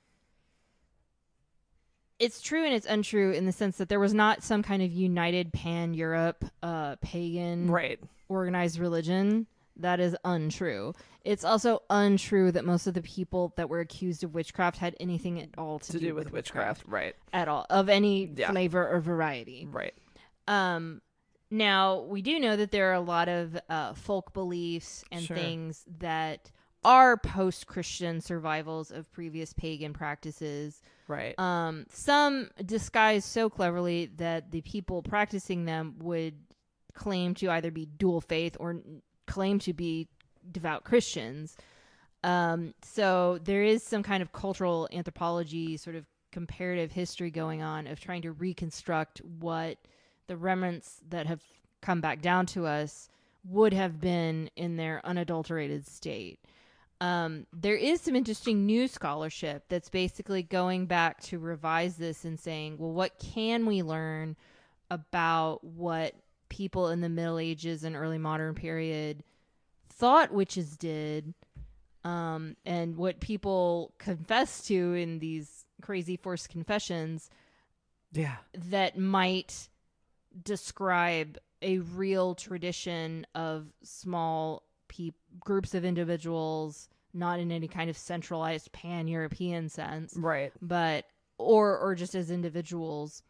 Speaker 3: It's true and it's untrue in the sense that there was not some kind of united pan-Europe uh, pagan
Speaker 1: right.
Speaker 3: organized religion. That is untrue. It's also untrue that most of the people that were accused of witchcraft had anything at all to,
Speaker 1: to
Speaker 3: do,
Speaker 1: do with,
Speaker 3: with
Speaker 1: witchcraft.
Speaker 3: witchcraft.
Speaker 1: Right.
Speaker 3: At all. Of any
Speaker 1: Yeah.
Speaker 3: flavor or variety.
Speaker 1: Right.
Speaker 3: Um, now, we do know that there are a lot of uh, folk beliefs and
Speaker 1: Sure.
Speaker 3: things that are post-Christian survivals of previous pagan practices.
Speaker 1: Right.
Speaker 3: Um, some disguised so cleverly that the people practicing them would claim to either be dual faith or n- claim to be devout Christians. Um, so there is some kind of cultural anthropology, sort of comparative history going on of trying to reconstruct what the remnants that have come back down to us would have been in their unadulterated state. Um, there is some interesting new scholarship that's basically going back to revise this and saying, well, what can we learn about what people in the Middle Ages and early modern period thought witches did, um, and what people confess to in these crazy forced confessions
Speaker 1: Yeah.
Speaker 3: that might describe a real tradition of small pe- groups of individuals, not in any kind of centralized pan-European sense,
Speaker 1: Right.
Speaker 3: but or or just as individuals.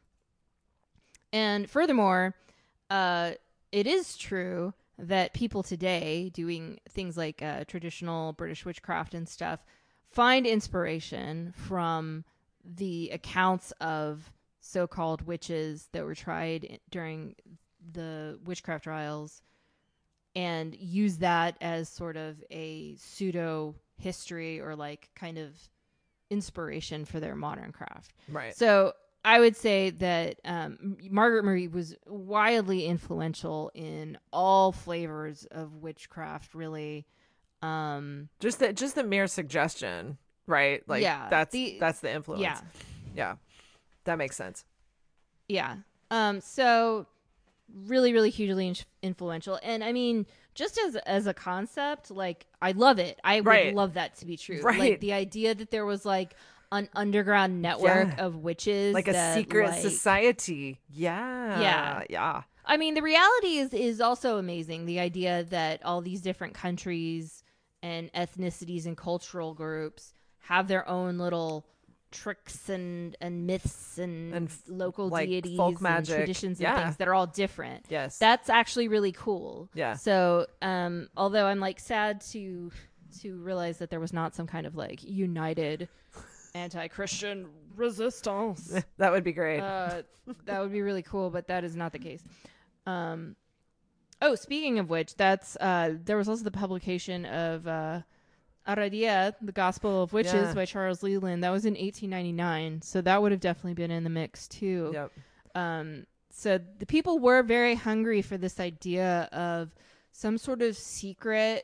Speaker 3: And furthermore, uh, it is true that people today doing things like uh, traditional British witchcraft and stuff find inspiration from the accounts of so-called witches that were tried during the witchcraft trials and use that as sort of a pseudo history or like kind of inspiration for their modern craft.
Speaker 1: Right.
Speaker 3: So I would say that um, Margaret Murray was wildly influential in all flavors of witchcraft, really. Um,
Speaker 1: just that, just the mere suggestion, right? Like
Speaker 3: Yeah,
Speaker 1: that's
Speaker 3: the-
Speaker 1: that's the influence.
Speaker 3: yeah.
Speaker 1: Yeah. That makes sense.
Speaker 3: Yeah. Um, so really, really hugely in- influential. And I mean, just as as a concept, like I love it. I
Speaker 1: Right.
Speaker 3: would love that to be true.
Speaker 1: Right.
Speaker 3: Like the idea that there was like an underground network
Speaker 1: Yeah.
Speaker 3: of witches,
Speaker 1: Like a
Speaker 3: that,
Speaker 1: secret
Speaker 3: like-
Speaker 1: society. Yeah.
Speaker 3: Yeah.
Speaker 1: Yeah.
Speaker 3: I mean, the reality is is also amazing. The idea that all these different countries and ethnicities and cultural groups have their own little tricks and, and myths and,
Speaker 1: And f-
Speaker 3: local
Speaker 1: like
Speaker 3: deities
Speaker 1: folk
Speaker 3: and
Speaker 1: magic.
Speaker 3: traditions and
Speaker 1: Yeah.
Speaker 3: things that are all different.
Speaker 1: Yes.
Speaker 3: That's actually really cool.
Speaker 1: Yeah.
Speaker 3: So, um, although I'm like sad to to realize that there was not some kind of like united anti-Christian resistance.
Speaker 1: That would be great.
Speaker 3: Uh, that would be really cool, but that is not the case. Um, oh, speaking of which, that's uh, there was also the publication of uh, Aradia, the Gospel of Witches
Speaker 1: Yeah.
Speaker 3: by Charles Leland. That was in eighteen ninety-nine, so that would have definitely been in the mix too.
Speaker 1: Yep.
Speaker 3: Um, so the people were very hungry for this idea of some sort of secret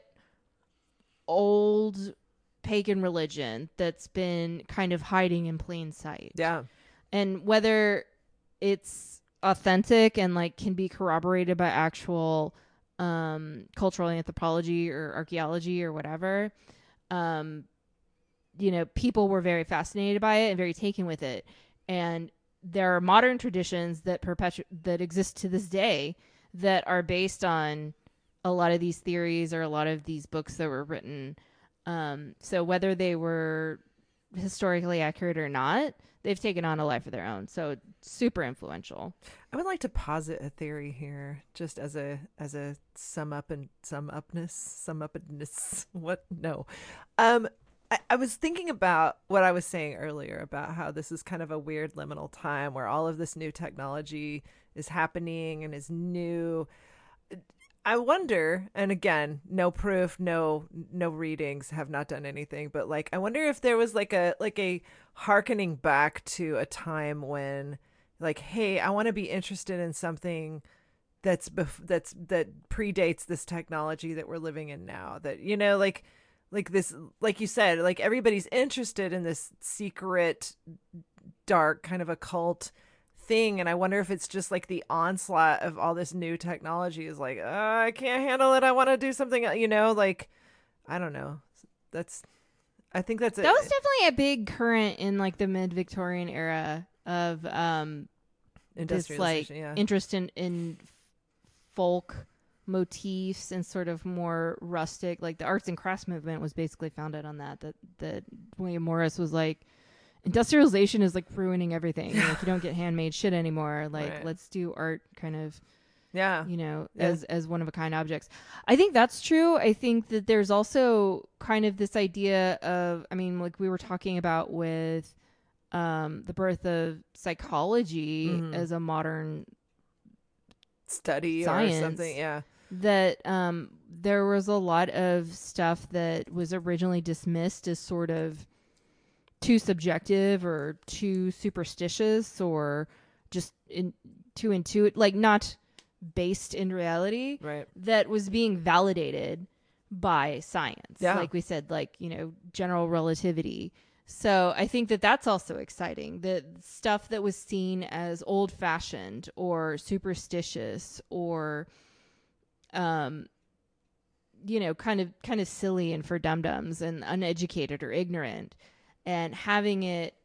Speaker 3: old pagan religion that's been kind of hiding in plain sight.
Speaker 1: Yeah.
Speaker 3: And whether it's authentic and like can be corroborated by actual um, cultural anthropology or archaeology or whatever, um, you know, people were very fascinated by it and very taken with it. And there are modern traditions that perpetu- that exist to this day that are based on a lot of these theories or a lot of these books that were written. Um, so whether they were historically accurate or not, they've taken on a life of their own. So super influential.
Speaker 1: I would like to posit a theory here, just as a as a sum up and sum upness, sum upness. What? No. Um, I, I was thinking about what I was saying earlier about how this is kind of a weird liminal time where all of this new technology is happening and is new. I wonder, and again, no proof, no no readings, have not done anything, but like I wonder if there was like a like a hearkening back to a time when like, hey, I want to be interested in something that's bef- that's that predates this technology that we're living in now. That, you know, like like this, like you said, like everybody's interested in this secret, dark kind of occult thing, and I wonder if it's just like the onslaught of all this new technology is like, oh, I can't handle it, I want to do something, you know, like I don't know. That's I think that's
Speaker 3: that
Speaker 1: a,
Speaker 3: was definitely a big current in like the mid-Victorian era of um this like
Speaker 1: industrialization, yeah.
Speaker 3: interest in in folk motifs and sort of more rustic, like the arts and crafts movement was basically founded on that that that William Morris was like, industrialization is like ruining everything. Like you don't get handmade shit anymore. Like
Speaker 1: Right.
Speaker 3: let's do art kind of,
Speaker 1: Yeah.
Speaker 3: you know,
Speaker 1: Yeah.
Speaker 3: as as one of a kind objects. I think that's true. I think that there's also kind of this idea of, I mean, like we were talking about with um, the birth of psychology
Speaker 1: Mhm.
Speaker 3: as a modern
Speaker 1: Study
Speaker 3: science.
Speaker 1: or something, yeah.
Speaker 3: That um, there was a lot of stuff that was originally dismissed as sort of too subjective or too superstitious or just in, too intuitive, like not based in reality,
Speaker 1: Right.
Speaker 3: that was being validated by science.
Speaker 1: Yeah.
Speaker 3: Like we said, like, you know, general relativity. So I think that that's also exciting. The stuff that was seen as old fashioned or superstitious or, um, you know, kind of kind of silly and for dum-dums and uneducated or ignorant, and having it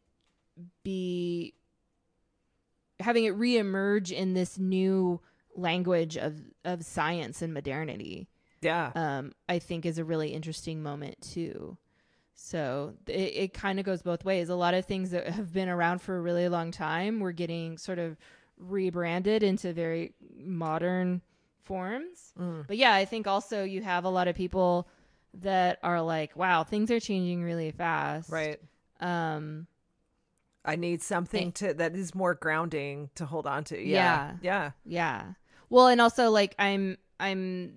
Speaker 3: be having it reemerge in this new language of of science and modernity,
Speaker 1: Yeah.
Speaker 3: um, I think is a really interesting moment too. So it, it kind of goes both ways. A lot of things that have been around for a really long time were getting sort of rebranded into very modern forms.
Speaker 1: Mm.
Speaker 3: But yeah, I think also you have a lot of people that are like, wow, things are changing really fast.
Speaker 1: Right.
Speaker 3: Um,
Speaker 1: I need something
Speaker 3: and-
Speaker 1: to that is more grounding to hold on to. Yeah.
Speaker 3: Yeah.
Speaker 1: Yeah.
Speaker 3: yeah. Well, and also like I'm, I'm,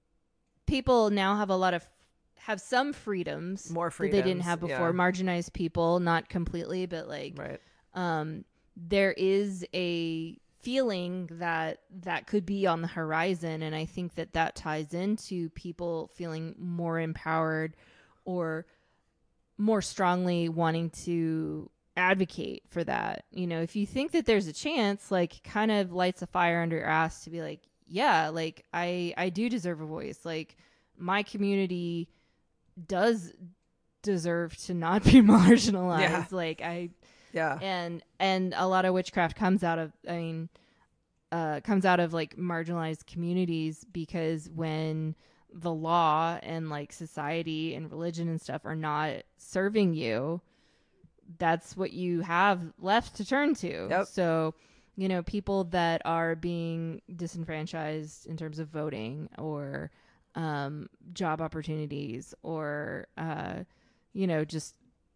Speaker 3: people now have a lot of, have some freedoms
Speaker 1: More
Speaker 3: that they didn't
Speaker 1: freedoms,
Speaker 3: have before.
Speaker 1: yeah.
Speaker 3: Marginalized people, not completely, but like,
Speaker 1: Right.
Speaker 3: um, there is a feeling that that could be on the horizon, and I think that that ties into people feeling more empowered or more strongly wanting to advocate for that. You know, if you think that there's a chance, like, kind of lights a fire under your ass to be like, yeah, like I I do deserve a voice. Like my community does deserve to not be marginalized.
Speaker 1: Yeah.
Speaker 3: Like I
Speaker 1: Yeah.
Speaker 3: and and a lot of witchcraft comes out of, I mean, uh comes out of like marginalized communities, because when the law and like society and religion and stuff are not serving you, that's what you have left to turn to.
Speaker 1: Yep.
Speaker 3: So, you know, people that are being disenfranchised in terms of voting or um job opportunities or uh you know, just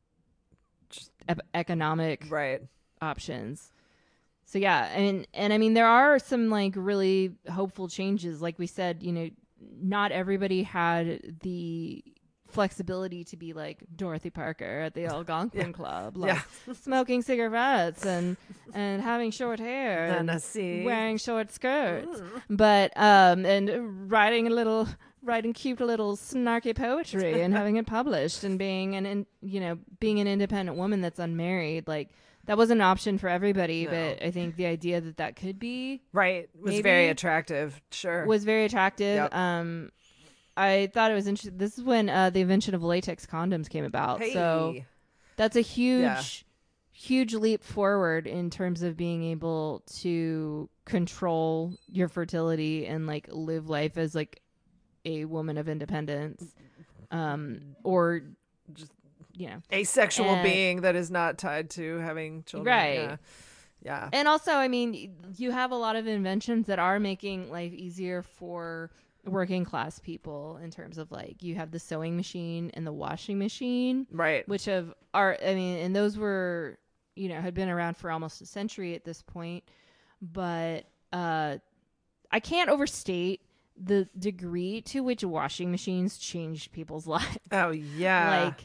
Speaker 1: Just-
Speaker 3: ep- economic
Speaker 1: Right.
Speaker 3: options. So yeah, and and I mean there are some like really hopeful changes. Like we said, you know, not everybody had the flexibility to be like Dorothy Parker at the Algonquin
Speaker 1: Yeah.
Speaker 3: Club, like
Speaker 1: Yeah.
Speaker 3: smoking cigarettes and and having short hair and
Speaker 1: Tennessee.
Speaker 3: wearing short skirts,
Speaker 1: Mm.
Speaker 3: but um and writing a little writing cute little snarky poetry and having it published and being an in, you know being an independent woman that's unmarried, like that wasn't an option for everybody.
Speaker 1: No.
Speaker 3: But I think the idea that that could be
Speaker 1: Right. Was
Speaker 3: Maybe.
Speaker 1: very attractive. Sure.
Speaker 3: was very attractive.
Speaker 1: Yep.
Speaker 3: Um, I thought it was interesting. This is when uh, the invention of latex condoms came about.
Speaker 1: Hey.
Speaker 3: So that's a huge,
Speaker 1: Yeah.
Speaker 3: huge leap forward in terms of being able to control your fertility and like live life as like a woman of independence, um, or
Speaker 1: Just
Speaker 3: you know,
Speaker 1: asexual
Speaker 3: And-
Speaker 1: being that is not tied to having children.
Speaker 3: Right.
Speaker 1: Yeah. Yeah.
Speaker 3: And also, I mean, you have a lot of inventions that are making life easier for working class people in terms of like you have the sewing machine and the washing machine,
Speaker 1: Right.
Speaker 3: which have are I mean, and those were, you know, had been around for almost a century at this point, but uh I can't overstate the degree to which washing machines changed people's lives.
Speaker 1: Oh, yeah.
Speaker 3: Like,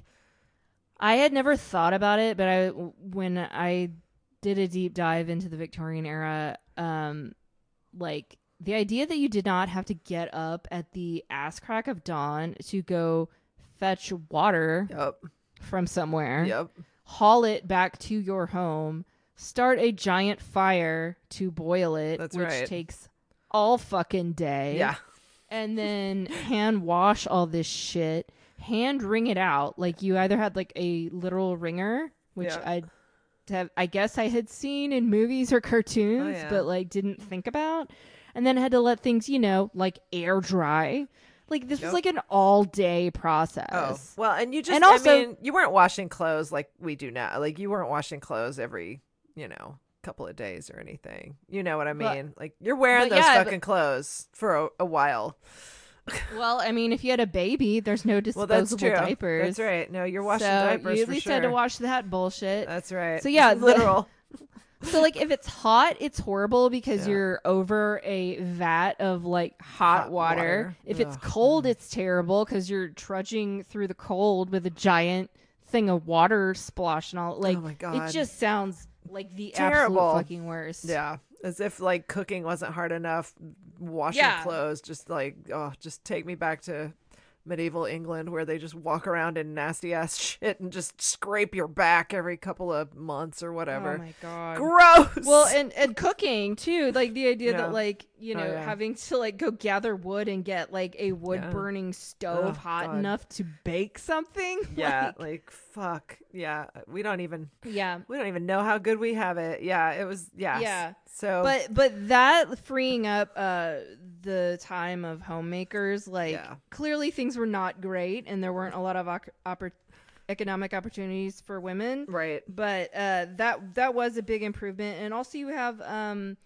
Speaker 3: I had never thought about it, but I when I did a deep dive into the Victorian era, um, like the idea that you did not have to get up at the ass crack of dawn to go fetch water
Speaker 1: Yep.
Speaker 3: from somewhere,
Speaker 1: Yep.
Speaker 3: haul it back to your home, start a giant fire to boil it,
Speaker 1: That's
Speaker 3: which
Speaker 1: right.
Speaker 3: takes all fucking day.
Speaker 1: Yeah.
Speaker 3: And then hand wash all this shit, hand wring it out. Like you either had like a literal wringer, which
Speaker 1: Yeah.
Speaker 3: I have, I guess I had seen in movies or cartoons,
Speaker 1: Oh, yeah.
Speaker 3: but like didn't think about. And then had to let things, you know, like air dry. Like this
Speaker 1: Yep.
Speaker 3: was like an all day process.
Speaker 1: Oh, well, and you just,
Speaker 3: And also-
Speaker 1: I mean, you weren't washing clothes like we do now. Like, you weren't washing clothes every, you know, couple of days or anything. You know what I
Speaker 3: But-
Speaker 1: mean? Like, you're wearing
Speaker 3: but
Speaker 1: those
Speaker 3: yeah,
Speaker 1: fucking clothes for a, a while.
Speaker 3: Well, I mean, if you had a baby, there's no
Speaker 1: Well,
Speaker 3: disposable
Speaker 1: that's true.
Speaker 3: diapers.
Speaker 1: That's right. No, you're washing
Speaker 3: so
Speaker 1: diapers
Speaker 3: you at
Speaker 1: for
Speaker 3: least
Speaker 1: sure.
Speaker 3: had to wash that bullshit.
Speaker 1: That's right.
Speaker 3: So, yeah, the-
Speaker 1: literal.
Speaker 3: So like if it's hot, it's horrible because
Speaker 1: Yeah.
Speaker 3: you're over a vat of like hot,
Speaker 1: Hot
Speaker 3: water.
Speaker 1: water.
Speaker 3: If it's
Speaker 1: Ugh.
Speaker 3: cold, it's terrible because you're trudging through the cold with a giant thing of water splashing all. Like
Speaker 1: Oh my
Speaker 3: it
Speaker 1: God.
Speaker 3: just sounds like the
Speaker 1: Terrible.
Speaker 3: absolute fucking worst.
Speaker 1: Yeah, as if like cooking wasn't hard enough. Washing
Speaker 3: Yeah.
Speaker 1: clothes, just like, oh, just take me back to medieval England where they just walk around in nasty ass shit and just scrape your back every couple of months or
Speaker 3: Oh
Speaker 1: whatever.
Speaker 3: my god.
Speaker 1: Gross.
Speaker 3: Well, and and cooking too, like the idea
Speaker 1: Yeah.
Speaker 3: that like you
Speaker 1: Oh,
Speaker 3: know
Speaker 1: yeah.
Speaker 3: having to like go gather wood and get like a wood
Speaker 1: Yeah.
Speaker 3: burning stove
Speaker 1: Oh,
Speaker 3: hot
Speaker 1: God.
Speaker 3: enough to bake something.
Speaker 1: yeah,
Speaker 3: Like,
Speaker 1: like fuck. Yeah, we don't even
Speaker 3: yeah.
Speaker 1: we don't even know how good we have it. Yeah, it was. Yes.
Speaker 3: Yeah.
Speaker 1: So,
Speaker 3: But but that freeing up uh the time of homemakers, like
Speaker 1: Yeah.
Speaker 3: clearly things were not great and there weren't a lot of oc- oppor- economic opportunities for women.
Speaker 1: right.
Speaker 3: But uh that that was a big improvement. And also you have um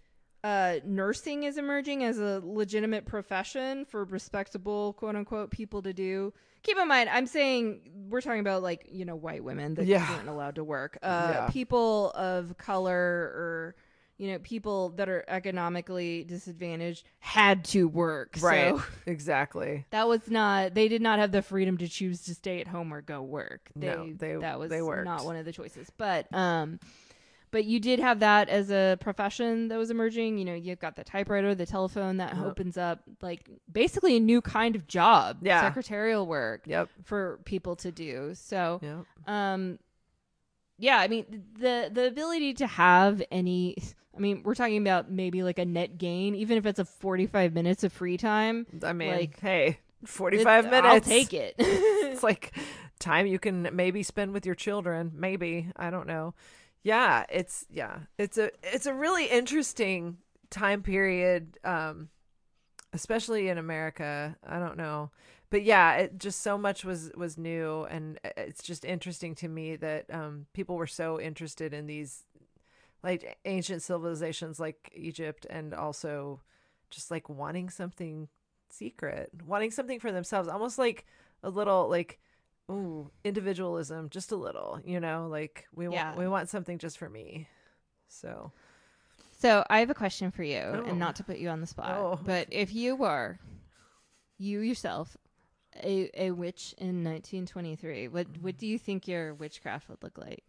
Speaker 3: uh nursing is emerging as a legitimate profession for respectable quote unquote people to do. Keep in mind, I'm saying we're talking about like, you know, white women that
Speaker 1: Yeah.
Speaker 3: weren't allowed to work. Uh
Speaker 1: Yeah.
Speaker 3: people of color or you know, people that are economically disadvantaged had to work.
Speaker 1: Right.
Speaker 3: So
Speaker 1: Exactly.
Speaker 3: that was not, they did not have the freedom to choose to stay at home or go work. They,
Speaker 1: No, they-
Speaker 3: that was
Speaker 1: they worked.
Speaker 3: not one of the choices. But, um, but you did have that as a profession that was emerging. You know, you've got the typewriter, the telephone that
Speaker 1: Yep.
Speaker 3: opens up like basically a new kind of job,
Speaker 1: Yeah.
Speaker 3: secretarial work
Speaker 1: Yep.
Speaker 3: for people to do. So,
Speaker 1: Yep.
Speaker 3: um, yeah, I mean the the ability to have any. I mean, we're talking about maybe like a net gain, even if it's a forty-five minutes of free time.
Speaker 1: I mean,
Speaker 3: Like,
Speaker 1: hey, forty-five
Speaker 3: it's-
Speaker 1: minutes.
Speaker 3: I'll take it.
Speaker 1: It's like time you can maybe spend with your children. Maybe. I don't know. Yeah, it's yeah. It's a it's a really interesting time period, um, especially in America. I don't know. But yeah, it just so much was was new, and it's just interesting to me that um, people were so interested in these like ancient civilizations like Egypt, and also just like wanting something secret, wanting something for themselves, almost like a little like ooh, individualism, just a little, you know, like we
Speaker 3: Yeah.
Speaker 1: want we want something just for me. So
Speaker 3: So I have a question for you,
Speaker 1: Oh.
Speaker 3: and not to put you on the spot,
Speaker 1: Oh.
Speaker 3: but if you were you yourself a a witch in nineteen twenty-three, what what do you think your witchcraft would look like?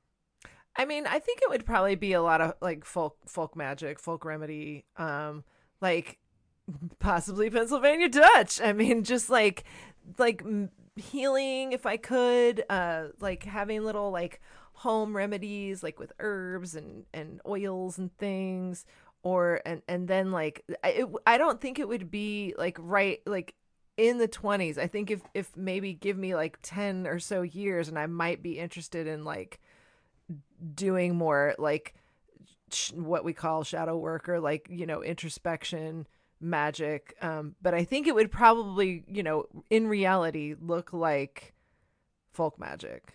Speaker 1: I mean, I think it would probably be a lot of like folk folk magic, folk remedy, um, like possibly Pennsylvania Dutch. I mean, just like like m- healing if I could, uh, like having little like home remedies like with herbs and and oils and things, or and and then like I it, I don't think it would be like right like in the twenties. I think if if maybe give me like ten or so years, and I might be interested in like doing more like sh- what we call shadow work, or like, you know, introspection magic. Um, but I think it would probably, you know, in reality look like folk magic.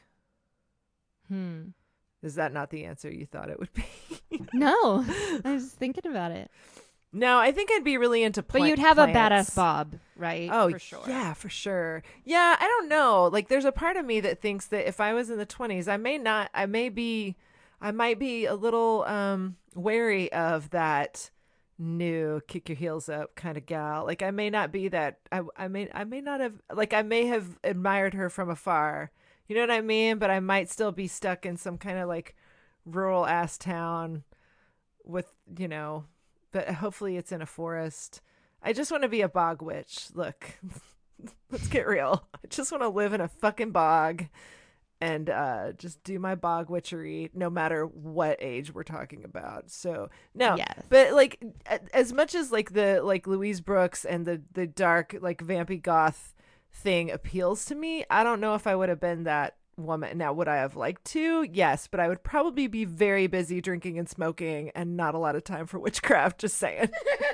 Speaker 3: Hmm.
Speaker 1: Is that not the answer you thought it would be?
Speaker 3: No, I was thinking about it.
Speaker 1: No, I think I'd be really into
Speaker 3: But
Speaker 1: plant-
Speaker 3: you'd have
Speaker 1: plants.
Speaker 3: a badass bob, right?
Speaker 1: Oh,
Speaker 3: for sure.
Speaker 1: yeah, for sure. Yeah, I don't know. Like, there's a part of me that thinks that if I was in the twenties, I may not, I may be, I might be a little um, wary of that new kick your heels up kind of gal. Like, I may not be that, I, I may, I may not have, like, I may have admired her from afar. You know what I mean? But I might still be stuck in some kind of like rural ass town with, you know, but hopefully it's in a forest. I just want to be a bog witch. Look, let's get real. I just want to live in a fucking bog and uh, just do my bog witchery, no matter what age we're talking about. So no,
Speaker 3: Yes.
Speaker 1: but like a- as much as like the like Louise Brooks and the the dark like vampy goth thing appeals to me, I don't know if I would have been that woman. Now, would I have liked to? Yes, but I would probably be very busy drinking and smoking and not a lot of time for witchcraft. Just saying.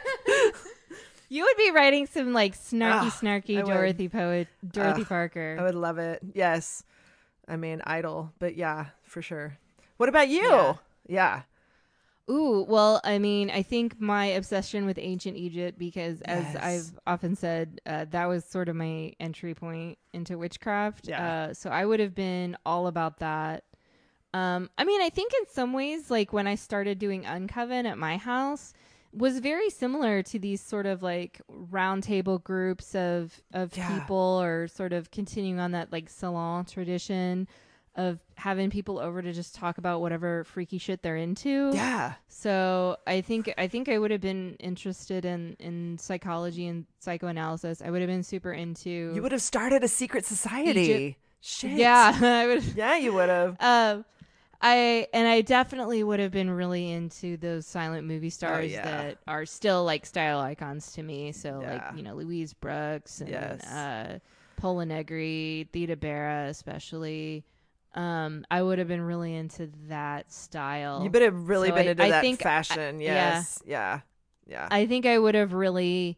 Speaker 3: You would be writing some like snarky,
Speaker 1: Ugh,
Speaker 3: snarky
Speaker 1: I would.
Speaker 3: Dorothy poet, Dorothy
Speaker 1: Ugh,
Speaker 3: Parker.
Speaker 1: I would love it. Yes. I mean, idol, but yeah, for sure. What about you?
Speaker 3: Yeah.
Speaker 1: Yeah.
Speaker 3: Ooh, well, I mean, I think my obsession with ancient Egypt, because as
Speaker 1: Yes.
Speaker 3: I've often said, uh, that was sort of my entry point into witchcraft.
Speaker 1: Yeah.
Speaker 3: Uh, so I would have been all about that. Um, I mean, I think in some ways, like when I started doing Uncoven at my house, was very similar to these sort of like round table groups of of
Speaker 1: Yeah.
Speaker 3: people, or sort of continuing on that like salon tradition of having people over to just talk about whatever freaky shit they're into.
Speaker 1: Yeah.
Speaker 3: So I think I think I would have been interested in in psychology and psychoanalysis. I would have been super into.
Speaker 1: You would have started a secret society.
Speaker 3: Egypt.
Speaker 1: Shit.
Speaker 3: Yeah, I would.
Speaker 1: Yeah, you would have.
Speaker 3: Um, I and I definitely would have been really into those silent movie stars
Speaker 1: yeah.
Speaker 3: that are still like style icons to me. So
Speaker 1: Yeah.
Speaker 3: like, you know, Louise Brooks and
Speaker 1: Yes.
Speaker 3: uh, Pola Negri, Theda Bara, especially. Um, I would have been really into that style.
Speaker 1: You would have really
Speaker 3: So
Speaker 1: been
Speaker 3: I-
Speaker 1: into
Speaker 3: I
Speaker 1: that
Speaker 3: think I-
Speaker 1: fashion.
Speaker 3: yeah.
Speaker 1: Yes. Yeah. Yeah.
Speaker 3: I think I would have really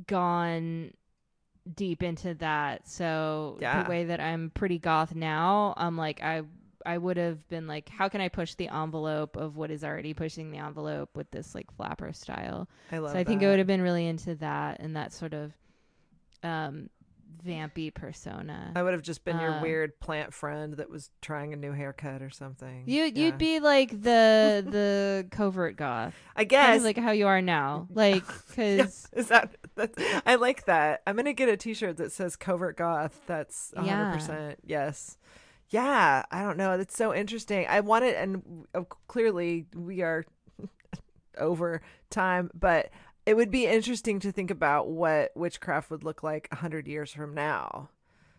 Speaker 3: gone deep into that. So
Speaker 1: Yeah.
Speaker 3: the way that I'm pretty goth now, I'm like I I would have been like, how can I push the envelope of what is already pushing the envelope with this like flapper style?
Speaker 1: I love
Speaker 3: So I think
Speaker 1: that.
Speaker 3: I would have been really into that and that sort of um vampy persona.
Speaker 1: I would have just been your
Speaker 3: Uh,
Speaker 1: weird plant friend that was trying a new haircut or something.
Speaker 3: You
Speaker 1: Yeah.
Speaker 3: you'd be like the the covert goth,
Speaker 1: I
Speaker 3: kind
Speaker 1: guess.
Speaker 3: of like how you are now, like because
Speaker 1: Is that that's, I like that. I'm gonna get a T-shirt that says "Covert Goth." That's one hundred
Speaker 3: Yeah.
Speaker 1: percent yes. Yeah, I don't know. That's so interesting. I want it, and uh, clearly we are over time, but it would be interesting to think about what witchcraft would look like a hundred years from now.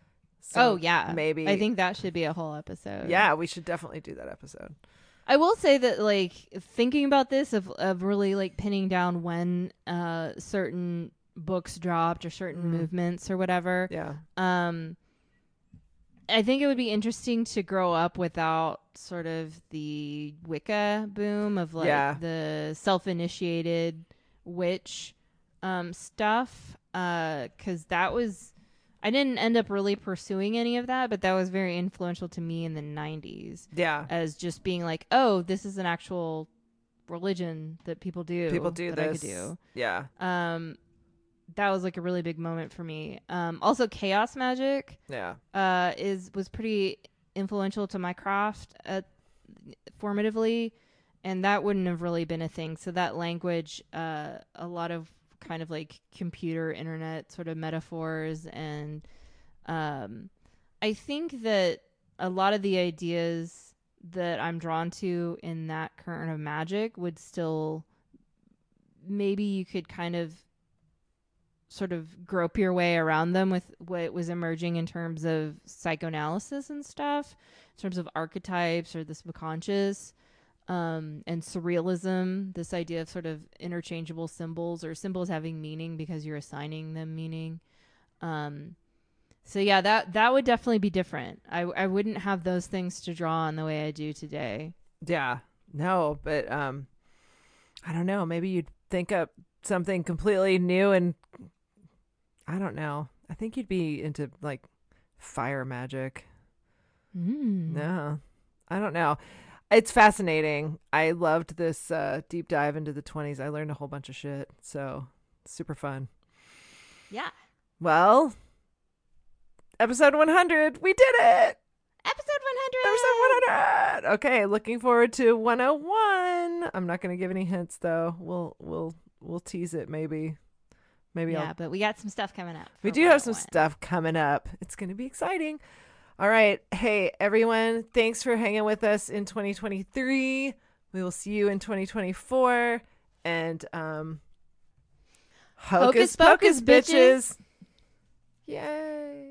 Speaker 1: So
Speaker 3: oh yeah,
Speaker 1: maybe
Speaker 3: I think that should be a whole episode.
Speaker 1: yeah, we should definitely do that episode.
Speaker 3: I will say that, like, thinking about this of of really like pinning down when uh certain books dropped or certain
Speaker 1: Mm.
Speaker 3: movements or whatever.
Speaker 1: Yeah,
Speaker 3: Um, I think it would be interesting to grow up without sort of the Wicca boom of like
Speaker 1: Yeah.
Speaker 3: the self-initiated witch um stuff. Uh, because that was. I didn't end up really pursuing any of that, but that was very influential to me in the nineties.
Speaker 1: yeah.
Speaker 3: As just being like, oh, this is an actual religion that people do.
Speaker 1: People do
Speaker 3: that
Speaker 1: this.
Speaker 3: I could do.
Speaker 1: Yeah,
Speaker 3: Um, that was like a really big moment for me. Um, also chaos magic,
Speaker 1: yeah.
Speaker 3: uh, is was pretty influential to my craft, uh, formatively, and that wouldn't have really been a thing. So that language, uh, a lot of kind of like computer internet sort of metaphors, and um, I think that a lot of the ideas that I'm drawn to in that current of magic would still, maybe you could kind of sort of grope your way around them with what was emerging in terms of psychoanalysis and stuff, in terms of archetypes or the subconscious, um, and surrealism, this idea of sort of interchangeable symbols or symbols having meaning because you're assigning them meaning. Um, so yeah, that that would definitely be different. I I wouldn't have those things to draw on the way I do today.
Speaker 1: Yeah. No, but um I don't know, maybe you'd think up something completely new, and I don't know. I think you'd be into like fire magic.
Speaker 3: Mm.
Speaker 1: No. I don't know. It's fascinating. I loved this uh deep dive into the twenties. I learned a whole bunch of shit. So, super fun.
Speaker 3: Yeah.
Speaker 1: Well, episode one hundred. We did it.
Speaker 3: Episode one hundred.
Speaker 1: Episode one hundred. Okay, looking forward to one oh one. I'm not going to give any hints though. We'll we'll we'll tease it maybe. Maybe
Speaker 3: Yeah,
Speaker 1: I'll
Speaker 3: but we got some stuff coming up.
Speaker 1: We
Speaker 3: for
Speaker 1: do have some
Speaker 3: one oh one.
Speaker 1: stuff coming up. It's going to be exciting. All right. Hey, everyone. Thanks for hanging with us in twenty twenty-three. We will see you in twenty twenty-four. And um, hocus,
Speaker 3: Hocus pocus,
Speaker 1: pocus, bitches. Yay.